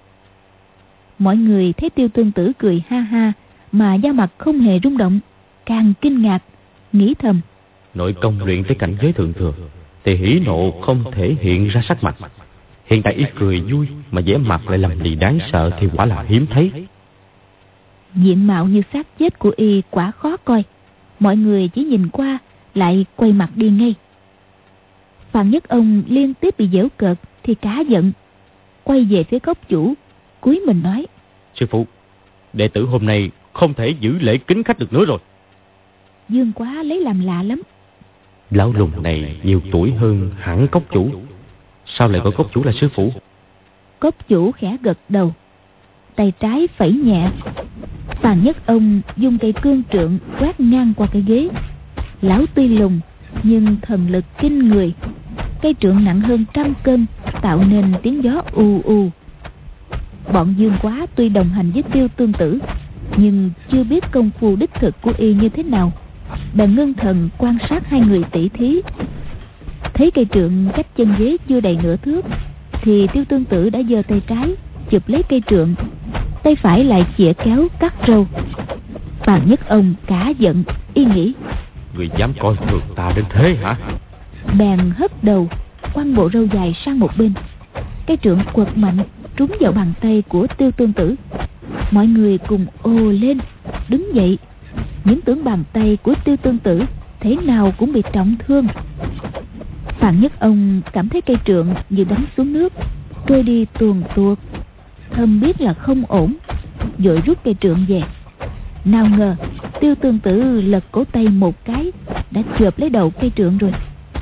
Speaker 3: Mọi người thấy Tiêu Tương Tử cười ha ha mà da mặt không hề rung động, càng kinh ngạc, nghĩ thầm:
Speaker 2: Nội công luyện tới cảnh giới thượng thừa thì hỉ nộ không thể hiện ra sắc mặt. Hiện tại y cười vui mà vẻ mặt lại lầm lì đáng sợ thì quả là hiếm thấy.
Speaker 3: Diện mạo như xác chết của y quả khó coi, mọi người chỉ nhìn qua lại quay mặt đi ngay. Phàn Nhất Ông liên tiếp bị giễu cợt thì cá giận, quay về phía cốc chủ, cúi mình nói:
Speaker 2: Sư phụ, đệ tử hôm nay không thể giữ lễ kính khách được nữa rồi.
Speaker 3: Dương Quá lấy làm lạ lắm.
Speaker 2: Lão lùng này nhiều tuổi hơn hẳn cốc chủ, sao lại gọi cốc chủ là sư phụ?
Speaker 3: Cốc chủ khẽ gật đầu, tay trái phẩy nhẹ. Phàn Nhất Ông dùng cây cương trượng quét ngang qua cái ghế. Lão tuy lùng nhưng thần lực kinh người, cây trượng nặng hơn 100 cân, tạo nên tiếng gió u u. Bọn Dương Quá tuy đồng hành với Tiêu Tương Tử nhưng chưa biết công phu đích thực của y như thế nào, bèn ngưng thần quan sát hai người tỷ thí. Thấy cây trượng cách chân ghế chưa đầy nửa thước thì Tiêu Tương Tử đã giơ tay trái chụp lấy cây trượng, tay phải lại chĩa kéo cắt râu. Phàn Nhất Ông cả giận, y nghĩ:
Speaker 2: Người dám coi thường ta đến thế hả?
Speaker 3: Bèn hất đầu quăng bộ râu dài sang một bên. Cây trượng quật mạnh trúng vào bàn tay của Tiêu Tương Tử. Mọi người cùng ồ lên, đứng dậy, những tưởng bàn tay của Tiêu Tương Tử thế nào cũng bị trọng thương. Phàn Nhất Ông cảm thấy cây trượng như đánh xuống nước, trôi đi tuồn tuột, thầm biết là không ổn, vội rút cây trượng về. Nào ngờ Tiêu Tương Tử lật cổ tay một cái đã chộp lấy đầu cây trượng rồi.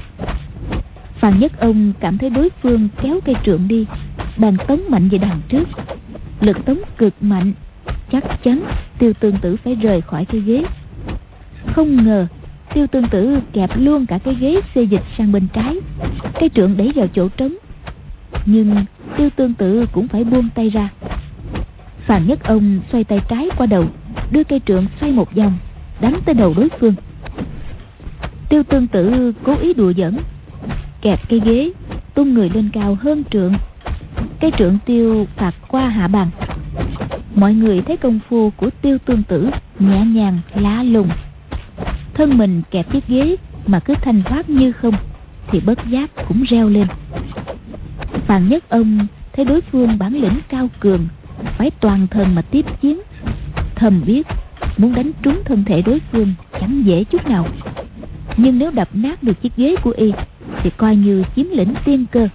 Speaker 3: Phàn Nhất Ông cảm thấy đối phương kéo cây trượng đi, bèn tống mạnh về đằng trước. Lực tống cực mạnh, chắc chắn Tiêu Tương Tử phải rời khỏi cái ghế. Không ngờ Tiêu Tương Tử kẹp luôn cả cái ghế xê dịch sang bên trái, cây trượng đẩy vào chỗ trống. Nhưng Tiêu Tương Tử cũng phải buông tay ra. Phàn Nhất Ông xoay tay trái qua đầu, đưa cây trượng xoay một vòng, đánh tới đầu đối phương. Tiêu Tương Tử cố ý đùa giỡn, kẹp cây ghế, tung người lên cao hơn trượng. Cây trượng tiêu phạt qua hạ bàn. Mọi người thấy công phu của Tiêu Tương Tử nhẹ nhàng lạ lùng, thân mình kẹp chiếc ghế mà cứ thanh thoát như không, thì bất giác cũng reo lên. Phàn Nhất Ông thấy đối phương bản lĩnh cao cường, phải toàn thân mà tiếp chiến, thầm biết muốn đánh trúng thân thể đối phương chẳng dễ chút nào. Nhưng nếu đập nát được chiếc ghế của y thì coi như chiếm lĩnh tiên cơ.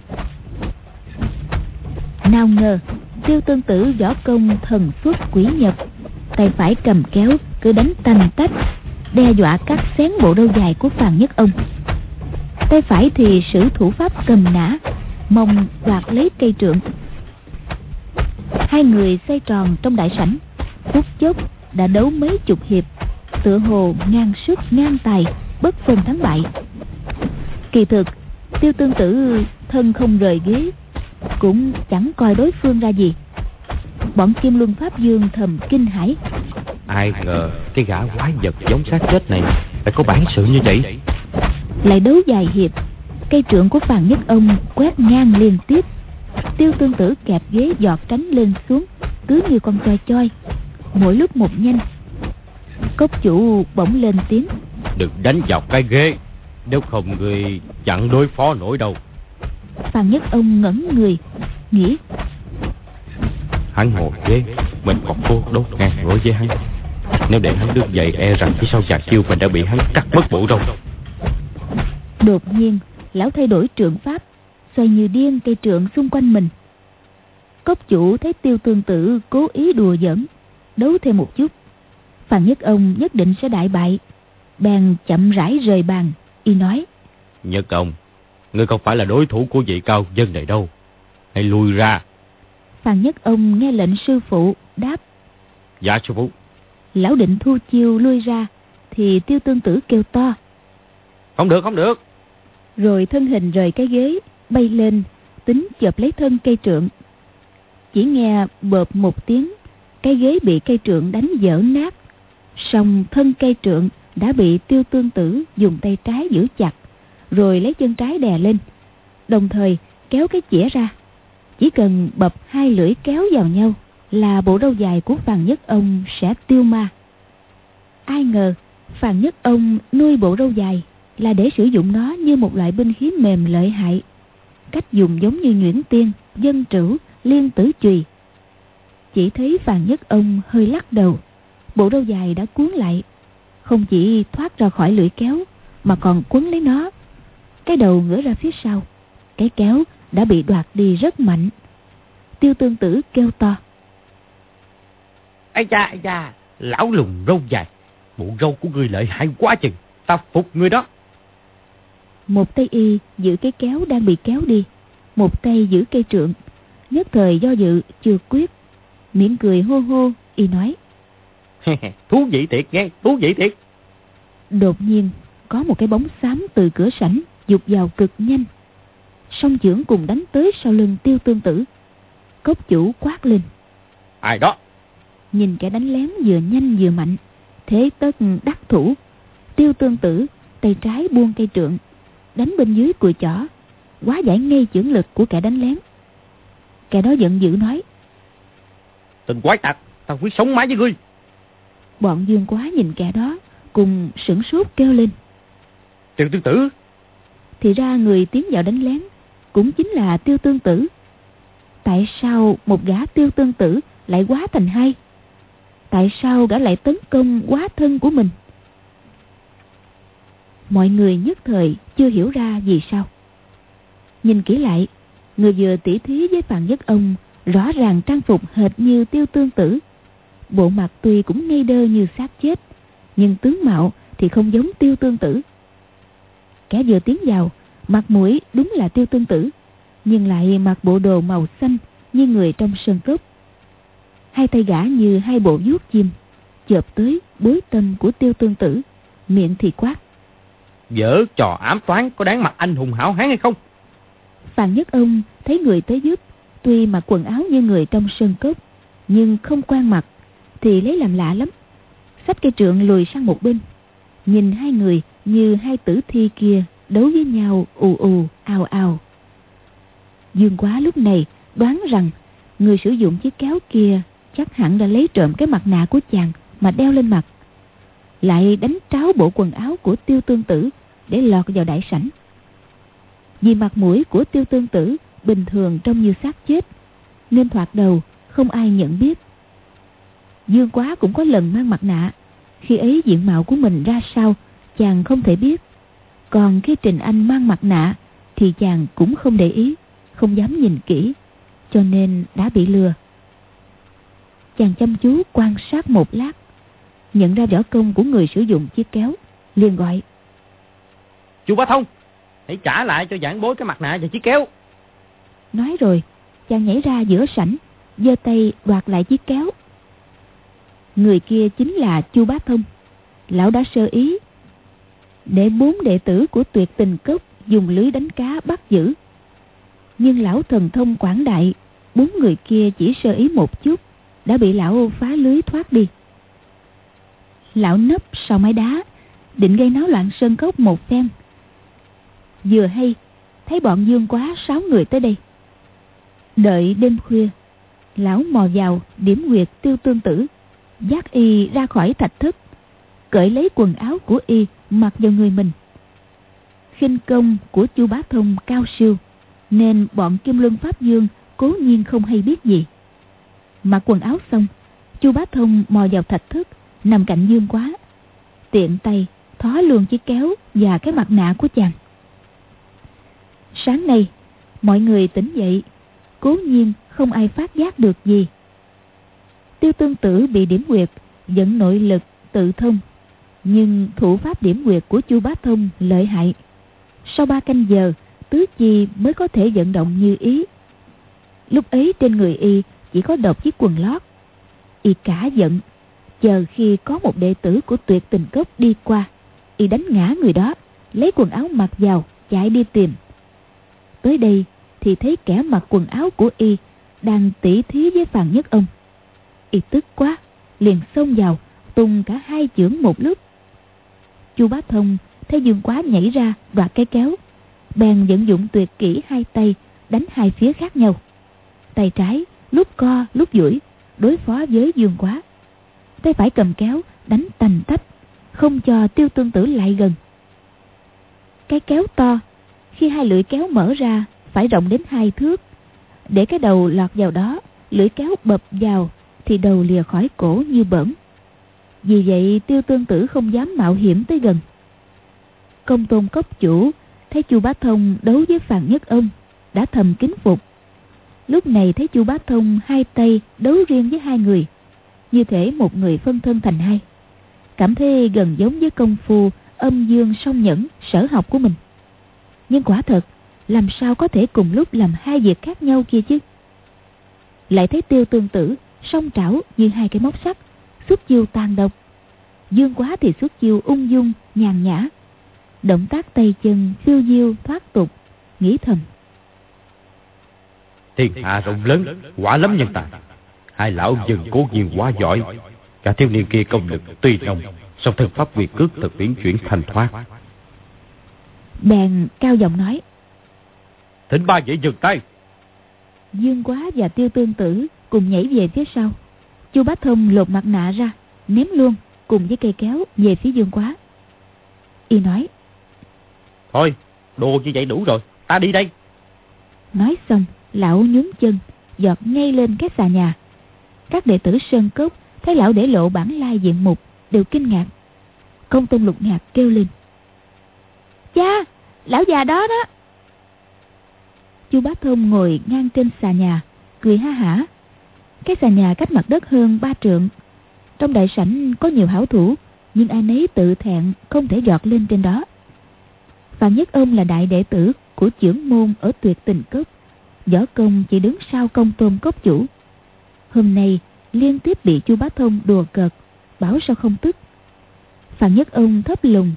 Speaker 3: Nào ngờ Tiêu Tương Tử võ công thần xuất quỷ nhập, tay phải cầm kéo cứ đánh tành tách, đe dọa cắt xén bộ râu dài của Phàn Nhất Ông. Tay phải thì sử thủ pháp cầm nã, mong đoạt lấy cây trượng. Hai người xoay tròn trong đại sảnh, phút chốc đã đấu mấy chục hiệp, tựa hồ ngang sức ngang tài, bất phân thắng bại. Kỳ thực Tiêu Tương Tử thân không rời ghế, cũng chẳng coi đối phương ra gì. Bọn Kim Luân Pháp Dương thầm kinh hãi.
Speaker 2: Ai ngờ cái gã quái vật giống xác chết này lại có bản sự như vậy.
Speaker 3: Lại đấu vài hiệp, cây trượng của Phàn Nhất Ông quét ngang liên tiếp. Tiêu Tương Tử kẹp ghế giọt tránh lên xuống, cứ như con choi choi, mỗi lúc một nhanh. Cốc chủ bỗng lên tiếng:
Speaker 2: Đừng đánh vào cái ghế, nếu không người chẳng đối phó nổi đâu.
Speaker 3: Phàn Nhất Ông ngẩn người, nghĩ:
Speaker 2: Hắn ngồi ghế, mình còn cố đốt ngang ngửa với hắn. Nếu để hắn đứng dậy, e rằng phía sau chàng chiêu mình đã bị hắn cắt mất bộ râu.
Speaker 3: Đột nhiên lão thay đổi trượng pháp, xoay như điên cây trượng xung quanh mình. Cốc chủ thấy Tiêu Tương Tử cố ý đùa giỡn, đấu thêm một chút, Phàn Nhất Ông nhất định sẽ đại bại, bèn chậm rãi rời bàn. Y nói:
Speaker 2: Nhất Ông, ngươi không phải là đối thủ của vị cao dân này đâu, hãy lui ra.
Speaker 3: Phàn Nhất Ông nghe lệnh sư phụ, đáp:
Speaker 2: Dạ sư phụ.
Speaker 3: Lão định thu chiêu lui ra thì Tiêu Tương Tử kêu to:
Speaker 2: Không được, không được.
Speaker 3: Rồi thân hình rời cái ghế, bay lên, tính chộp lấy thân cây trượng. Chỉ nghe bợp một tiếng, cái ghế bị cây trượng đánh vỡ nát. Song thân cây trượng đã bị Tiêu Tương Tử dùng tay trái giữ chặt, rồi lấy chân trái đè lên, đồng thời kéo cái chĩa ra. Chỉ cần bập hai lưỡi kéo vào nhau là bộ râu dài của Phàn Nhất Ông sẽ tiêu ma. Ai ngờ Phàn Nhất Ông nuôi bộ râu dài là để sử dụng nó như một loại binh khí mềm lợi hại. Cách dùng giống như nhuyễn tiên, dân trữ, liên tử chùy. Chỉ thấy Phàn Nhất Ông hơi lắc đầu, bộ râu dài đã cuốn lại, không chỉ thoát ra khỏi lưỡi kéo mà còn quấn lấy nó. Cái đầu ngửa ra phía sau, cái kéo đã bị đoạt đi rất mạnh. Tiêu Tương Tử kêu to:
Speaker 2: Ây da, lão lùng râu dài, bộ râu của ngươi lợi hại quá chừng, ta phục ngươi đó.
Speaker 3: Một tay y giữ cái kéo đang bị kéo đi, một tay giữ cây trượng. Nhất thời do dự chưa quyết, miệng cười hô hô. Y nói:
Speaker 2: Thú vị thiệt nghe, thú vị thiệt.
Speaker 3: Đột nhiên có một cái bóng xám từ cửa sảnh vụt vào cực nhanh, song chưởng cùng đánh tới sau lưng Tiêu Tương Tử. Cốc chủ quát lên:
Speaker 2: Ai đó?
Speaker 3: Nhìn kẻ đánh lén vừa nhanh vừa mạnh, thế tất đắc thủ. Tiêu Tương Tử tay trái buông cây trượng, đánh bên dưới cùi chỏ, quá giải ngay chưởng lực của kẻ đánh lén. Kẻ đó giận dữ nói:
Speaker 2: Tên quái tặc, tao quyết sống mãi với ngươi.
Speaker 3: Bọn Dương Quá nhìn kẻ đó cùng sửng sốt kêu lên:
Speaker 2: Tiêu Tương Tử!
Speaker 3: Thì ra người tiến vào đánh lén cũng chính là Tiêu Tương Tử. Tại sao một gã Tiêu Tương Tử lại hóa thành hai? Tại sao gã lại tấn công quá thân của mình? Mọi người nhất thời chưa hiểu ra vì sao. Nhìn kỹ lại, người vừa tỉ thí với Phàn Nhất Ông rõ ràng trang phục hệt như Tiêu Tương Tử. Bộ mặt tuy cũng ngây đơ như xác chết, nhưng tướng mạo thì không giống Tiêu Tương Tử. Kẻ vừa tiến vào, mặt mũi đúng là Tiêu Tương Tử, nhưng lại mặc bộ đồ màu xanh như người trong sơn cốc. Hai tay gã như hai bộ vuốt chim, chộp tới bối tâm của Tiêu Tương Tử, miệng thì quát:
Speaker 2: Dở trò ám toán có đáng mặt anh hùng hảo hán hay không?
Speaker 3: Phan Nhất Ông thấy người tới giúp, tuy mặc quần áo như người trong sơn cốc, nhưng không quen mặt, thì lấy làm lạ lắm. Xách cây trượng lùi sang một bên, nhìn hai người như hai tử thi kia đấu với nhau ù ù ào ào. Dương Quá lúc này đoán rằng người sử dụng chiếc kéo kia chắc hẳn đã lấy trộm cái mặt nạ của chàng mà đeo lên mặt, lại đánh tráo bộ quần áo của Tiêu Tương Tử để lọt vào đại sảnh. Vì mặt mũi của Tiêu Tương Tử bình thường trông như xác chết, nên thoạt đầu không ai nhận biết. Dương Quá cũng có lần mang mặt nạ, khi ấy diện mạo của mình ra sao chàng không thể biết. Còn khi Trình Anh mang mặt nạ thì chàng cũng không để ý, không dám nhìn kỹ, cho nên đã bị lừa. Chàng chăm chú quan sát một lát, nhận ra võ công của người sử dụng chiếc kéo, liền gọi:
Speaker 2: Chu Bá Thông, hãy trả lại cho vãn bối cái mặt nạ và chiếc kéo.
Speaker 3: Nói rồi chàng nhảy ra giữa sảnh, giơ tay đoạt lại chiếc kéo. Người kia chính là Chu Bá Thông. Lão đã sơ ý để 4 đệ tử của Tuyệt Tình Cốc dùng lưới đánh cá bắt giữ, nhưng lão thần thông quảng đại, 4 người kia chỉ sơ ý một chút đã bị lão phá lưới thoát đi. Lão nấp sau mái đá, định gây náo loạn sơn cốc một phen. Vừa hay thấy bọn Dương Quá 6 người tới đây. Đợi đêm khuya, lão mò vào điểm huyệt Tiêu Tương Tử, dắt y ra khỏi thạch thất, cởi lấy quần áo của y mặc vào người mình. Khinh công của Chu Bá Thông cao siêu, nên bọn Kim Luân Pháp Dương cố nhiên không hay biết gì. Mặc quần áo xong, Chu Bá Thông mò vào thạch thất, nằm cạnh Dương Quá, tiện tay thó luôn chiếc kéo và cái mặt nạ của chàng. Sáng nay mọi người tỉnh dậy, cố nhiên không ai phát giác được gì. Tiêu Tương Tử bị điểm huyệt, dẫn nội lực tự thông, nhưng thủ pháp điểm huyệt của Chu Bá Thông lợi hại. Sau 3 canh giờ, tứ chi mới có thể vận động như ý. Lúc ấy trên người y chỉ có độc chiếc quần lót. Y cả giận, chờ khi có một đệ tử của Tuyệt Tình Cốc đi qua, y đánh ngã người đó, lấy quần áo mặc vào, chạy đi tìm. Tới đây thì thấy kẻ mặc quần áo của y đang tỉ thí với Phan Nhất Ông. Y tức quá, liền xông vào, tung cả 2 chưởng một lúc. Chu Bá Thông thấy Dương Quá nhảy ra đoạt cái kéo, bèn vận dụng tuyệt kỹ 2 tay đánh 2 phía khác nhau. Tay trái lúc co lúc duỗi đối phó với Dương Quá, tay phải cầm kéo đánh tành tách, không cho Tiêu Tương Tử lại gần. Cái kéo to, khi 2 lưỡi kéo mở ra phải rộng đến 2 thước, để cái đầu lọt vào đó, lưỡi kéo bập vào thì đầu lìa khỏi cổ như bỡn. Vì vậy Tiêu Tương Tử không dám mạo hiểm tới gần. Công Tôn Cốc chủ thấy Chu Bá Thông đấu với Phan Nhất Ông đã thầm kính phục. Lúc này thấy Chu Bá Thông 2 tay đấu riêng với 2 người, như thể một người phân thân thành 2, cảm thấy gần giống với công phu âm dương song nhẫn sở học của mình. Nhưng quả thật làm sao có thể cùng lúc làm 2 việc khác nhau kia chứ. Lại thấy Tiêu Tương Tử song trảo như 2 cái móc sắt, xuất chiêu tàn độc. Dương Quá thì xuất chiêu ung dung nhàn nhã, động tác tay chân phiêu diêu thoát tục, nghĩ thầm:
Speaker 2: Thiên hạ rộng lớn, quả lắm nhân tài. 2 lão dần cố nhiên quá giỏi. Cả thiếu niên kia công lực tuy nông, song thân pháp quyền cước thật biến chuyển thành thoát.
Speaker 3: Bèn cao giọng nói:
Speaker 2: Thỉnh 3 vị dừng tay.
Speaker 3: Dương Quá và Tiêu Tương Tử cùng nhảy về phía sau. Chu Bá Thông lột mặt nạ ra, ném luôn cùng với cây kéo về phía Dương Quá. Y nói:
Speaker 2: Thôi, đồ như vậy đủ rồi, ta đi đây.
Speaker 3: Nói xong, lão nhún chân, giọt ngay lên cái xà nhà. Các đệ tử Sơn Cốc thấy lão để lộ bản lai diện mục, đều kinh ngạc. Công Tôn Lục Ngạc kêu lên: Cha, lão già đó đó. Chu Bá Thông ngồi ngang trên xà nhà, cười ha hả. Cái xà nhà cách mặt đất hơn 3 trượng. Trong đại sảnh có nhiều hảo thủ, nhưng ai nấy tự thẹn không thể giọt lên trên đó. Phan Nhất Ông là đại đệ tử của chưởng môn ở Tuyệt Tình Cốc, võ công chỉ đứng sau Công Tôn Cốc chủ. Hôm nay liên tiếp bị Chu Bá Thông đùa cợt, bảo sao không tức. Phan Nhất Ông thấp lùng,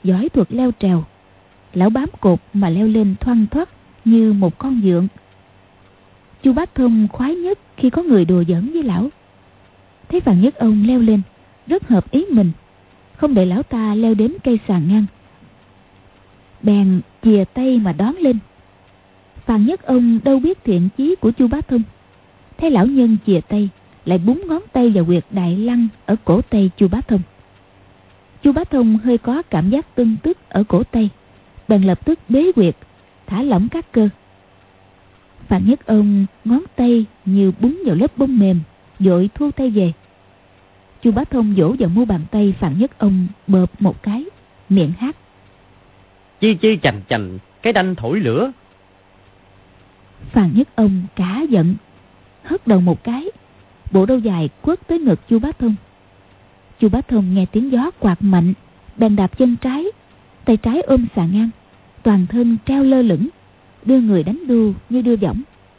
Speaker 3: giỏi thuật leo trèo. Lão bám cột mà leo lên thoăn thoắt như một con dượng. Chu Bá Thông khoái nhất khi có người đùa giỡn với lão. Thấy Phàn Nhất Ông leo lên rất hợp ý mình, không đợi lão ta leo đến cây sàn ngang, bèn chìa tay mà đón lên. Phàn Nhất Ông đâu biết thiện chí của Chu Bá Thông, thấy lão nhân chìa tay, lại búng ngón tay vào huyệt đại lăng ở cổ tay Chu Bá Thông. Chu Bá Thông hơi có cảm giác tưng tức ở cổ tay, bèn lập tức bế huyệt, thả lỏng các cơ. Phàn Nhất Ông ngón tay như búng vào lớp bông mềm, vội thu tay về. Chu Bá Thông vỗ vào mu bàn tay Phàn Nhất Ông bợp một cái, miệng hát:
Speaker 4: Chi chi chành chành, cái đanh thổi lửa.
Speaker 3: Phàn Nhất Ông cả giận, hất đầu một cái, bộ râu dài quất tới ngực Chu Bá Thông. Chu Bá Thông nghe tiếng gió quạt mạnh, bèn đạp chân trái, tay trái ôm xà ngang, toàn thân treo lơ lửng, đưa người đánh đu như đưa võng.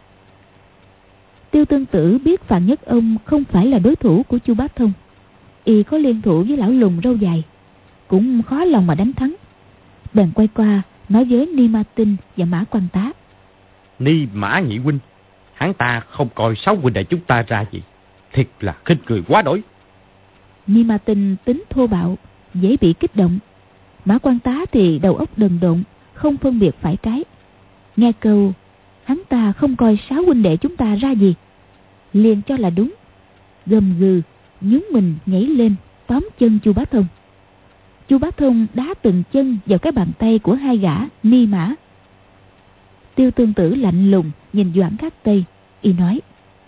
Speaker 3: Tiêu Tương Tử biết Phàn Nhất Ông không phải là đối thủ của Chu Bá Thông, y có liên thủ với lão lùn râu dài, cũng khó lòng mà đánh thắng. Bèn quay qua nói với Ni Ma Tinh và Mã Quan Tá:
Speaker 4: Ni Mã nhị huynh, hắn ta không coi 6 huynh đệ chúng ta ra gì, thiệt là khinh người quá đỗi.
Speaker 3: Ni Ma Tinh tính thô bạo, dễ bị kích động. Mã Quan Tá thì đầu óc đần độn, không phân biệt phải trái. Nghe câu hắn ta không coi 6 huynh đệ chúng ta ra gì, liền cho là đúng, gầm gừ nhún mình nhảy lên tóm chân Chu Bá Thông. Chu Bá Thông đá từng chân vào cái bàn tay của hai gã Ni Mã. Tiêu Tương Tử lạnh lùng nhìn Doãn Khắc Tây, y nói: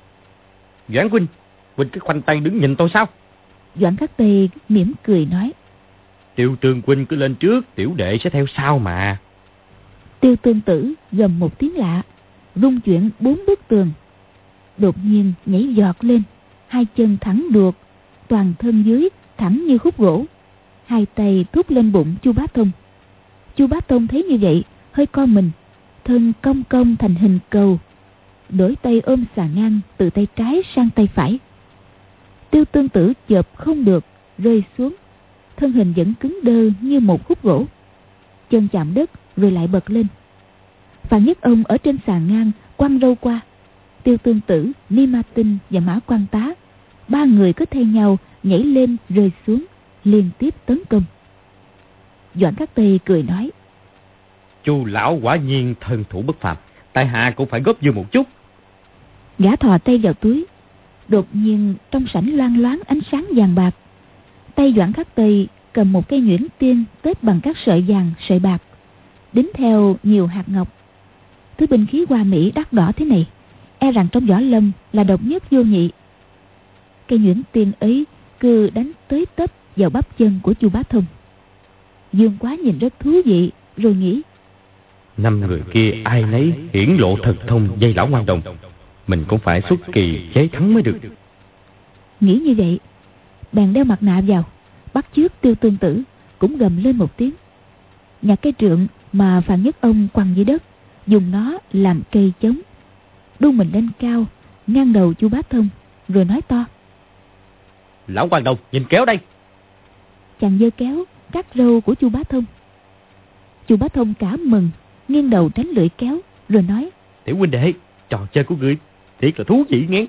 Speaker 4: Doãn huynh cứ khoanh tay đứng nhìn tôi sao?
Speaker 3: Doãn Khắc Tây mỉm cười nói:
Speaker 4: Tiêu Tương huynh cứ lên trước, tiểu đệ sẽ theo sau mà.
Speaker 3: Tiêu Tương Tử gầm một tiếng lạ, rung chuyển 4 bức tường, đột nhiên nhảy giọt lên, hai chân thẳng đuột, toàn thân dưới thẳng như khúc gỗ, hai tay thúc lên bụng Chu Bá Thông. Chu Bá Thông thấy như vậy, hơi co mình, thân cong cong thành hình cầu, đổi tay ôm xà ngang từ tay trái sang tay phải. Tiêu Tương Tử chộp không được, rơi xuống, thân hình vẫn cứng đơ như một khúc gỗ, chân chạm đất rồi lại bật lên. Phàn Nhất Ông ở trên sàn ngang quăng râu qua. Tiêu Tương Tử, Ni Ma Tinh và Mã Quan Tá, 3 người cứ thay nhau nhảy lên rơi xuống, liên tiếp tấn công. Doãn Khắc Tây cười nói:
Speaker 4: Chu lão quả nhiên thân thủ bất phàm, tại hạ cũng phải góp vô một chút.
Speaker 3: Gã thò tay vào túi, đột nhiên trong sảnh loang loáng ánh sáng vàng bạc. Tay Doãn Khắc Tây cầm một cây nhuyễn tiên tết bằng các sợi vàng sợi bạc, đính theo nhiều hạt ngọc. Thứ binh khí hoa mỹ đắt đỏ thế này, e rằng trong võ lâm là độc nhất vô nhị. Cây nhuyễn tiên ấy cứ đánh tới tấp vào bắp chân của Chu Bá Thông. Dương Quá nhìn rất thú vị, rồi nghĩ:
Speaker 4: 5 người kia ai nấy hiển lộ thần thông dây lão ngoan đồng, mình cũng phải xuất kỳ chế thắng mới được.
Speaker 3: Nghĩ như vậy, bèn đeo mặt nạ vào, bắt chước Tiêu Tương Tử, cũng gầm lên một tiếng, nhặt cái trượng mà Phàn Nhất Ông quăng dưới đất, dùng nó làm cây chống, đu mình lên cao ngang đầu Chu Bá Thông, rồi nói to:
Speaker 4: Lão Quan Đồng, nhìn kéo đây.
Speaker 3: Chàng giơ kéo cắt râu của Chu Bá Thông. Chu Bá Thông cả mừng, nghiêng đầu tránh lưỡi kéo, rồi nói:
Speaker 4: Tiểu huynh đệ, trò chơi của ngươi thiệt là thú vị nghe.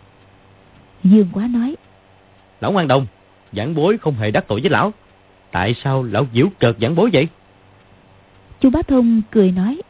Speaker 3: Dương Quá nói:
Speaker 4: Lão Quan Đồng, giảng bối không hề đắc tội với lão, tại sao lão giễu cợt giảng bối vậy?
Speaker 3: Chu Bá Thông cười nói: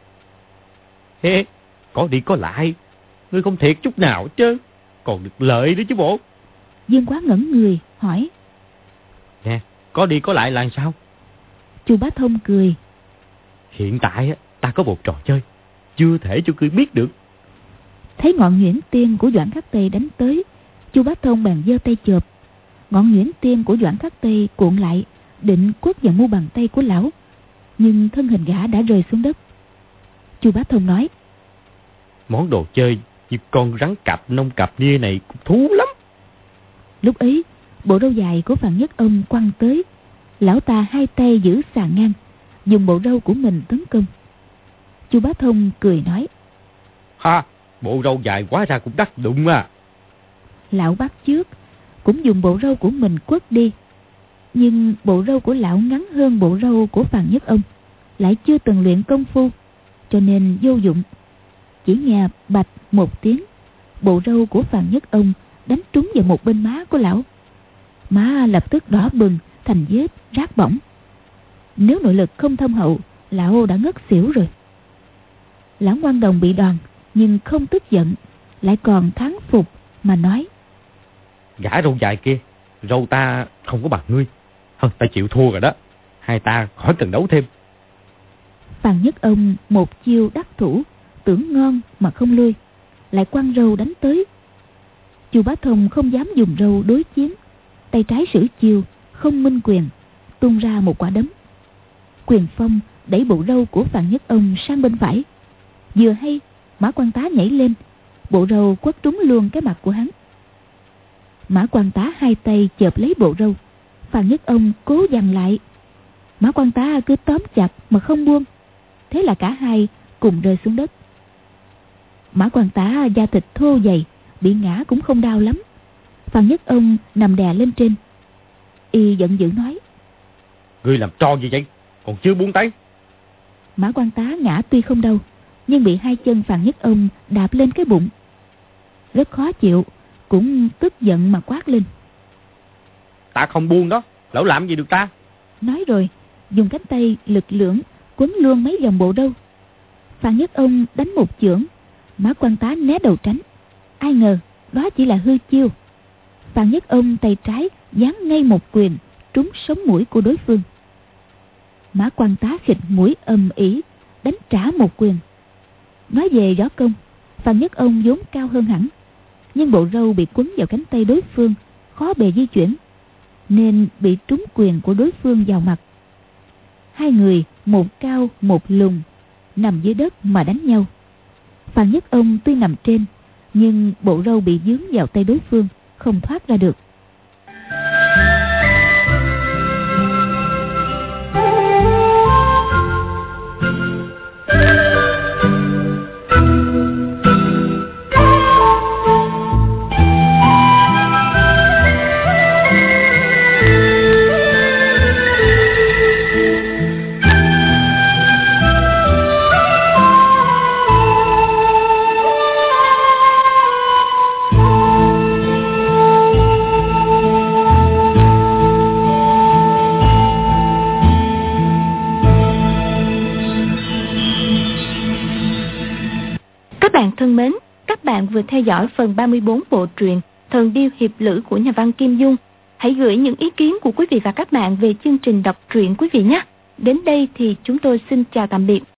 Speaker 4: Hê, có đi có lại, ngươi không thiệt chút nào chứ, còn được lợi nữa chứ bộ.
Speaker 3: Dương Quá ngẩn người hỏi:
Speaker 4: Nè, có đi có lại là sao?
Speaker 3: Chu Bá Thông cười:
Speaker 4: Hiện tại ta có một trò chơi, chưa thể cho ngươi biết được.
Speaker 3: Thấy ngọn nhuyễn tiên của Doãn Khắc Tây đánh tới, Chu Bá Thông bèn giơ tay chộp. Ngọn nhuyễn tiên của Doãn Khắc Tây cuộn lại, định quất vào mu bàn tay của lão, nhưng thân hình gã đã rơi xuống đất. Chu Bá Thông nói:
Speaker 4: Món đồ chơi như con rắn cạp nông cạp nia này cũng thú lắm.
Speaker 3: Lúc ấy, bộ râu dài của Phàn Nhất Ông quăng tới, lão ta hai tay giữ xà ngang, dùng bộ râu của mình tấn công. Chu Bá Thông cười nói:
Speaker 4: Ha, bộ râu dài quá ra cũng đắc dụng à.
Speaker 3: Lão bắt chước cũng dùng bộ râu của mình quất đi. Nhưng bộ râu của lão ngắn hơn bộ râu của Phàn Nhất Ông, lại chưa từng luyện công phu, cho nên vô dụng. Chỉ nghe bạch một tiếng, bộ râu của Phàn Nhất Ông đánh trúng vào một bên má của lão. Má lập tức đỏ bừng thành vết rát bỏng. Nếu nội lực không thâm hậu, lão đã ngất xỉu rồi. Lão Ngoan Đồng bị đòn nhưng không tức giận, lại còn thán phục mà nói:
Speaker 4: Gã râu dài kia, râu ta không có bằng ngươi. Ta chịu thua rồi đó. Hai ta khỏi cần đấu thêm.
Speaker 3: Phàn Nhất Ông một chiêu đắc thủ, tưởng ngon mà không lui, lại quăng râu đánh tới. Chu Bá Thông không dám dùng râu đối chiến, tay trái sử chiêu không minh quyền, tung ra một quả đấm. Quyền phong đẩy bộ râu của Phàn Nhất Ông sang bên phải. Vừa hay Mã Quan Tá nhảy lên, bộ râu quất trúng luôn cái mặt của hắn. Mã Quan Tá hai tay chộp lấy bộ râu, Phàn Nhất Ông cố giằng lại. Mã Quan Tá cứ tóm chặt mà không buông, thế là cả hai cùng rơi xuống đất. Mã Quan Tá da thịt thô dày, bị ngã cũng không đau lắm. Phàn Nhất Ông nằm đè lên trên. Y giận dữ nói:
Speaker 4: Ngươi làm trò gì vậy, còn chưa buông tay?
Speaker 3: Mã Quan Tá ngã tuy không đau, nhưng bị hai chân Phàn Nhất Ông đạp lên cái bụng, rất khó chịu, cũng tức giận mà quát lên:
Speaker 4: Ta không buông đó, lão làm gì được ta?
Speaker 3: Nói rồi dùng cánh tay lực lưỡng quấn luôn mấy vòng bộ râu. Phàn Nhất Ông đánh một chưởng, Mã Quan Tá né đầu tránh. Ai ngờ đó chỉ là hư chiêu. Phàn Nhất Ông tay trái giáng ngay một quyền trúng sống mũi của đối phương. Mã Quan Tá khịt mũi ầm ĩ đánh trả một quyền. Nói về võ công, Phàn Nhất Ông vốn cao hơn hẳn, nhưng bộ râu bị quấn vào cánh tay đối phương, khó bề di chuyển, nên bị trúng quyền của đối phương vào mặt. Hai người một cao một lùn nằm dưới đất mà đánh nhau. Phàn Nhất Ông tuy nằm trên, nhưng bộ râu bị vướng vào tay đối phương, không thoát ra được.
Speaker 1: Thân mến, các bạn vừa theo dõi phần 34 bộ truyện Thần Điêu Hiệp Lữ của nhà văn Kim Dung. Hãy gửi những ý kiến của quý vị và các bạn về chương trình đọc truyện quý vị nhé. Đến đây thì chúng tôi xin chào tạm biệt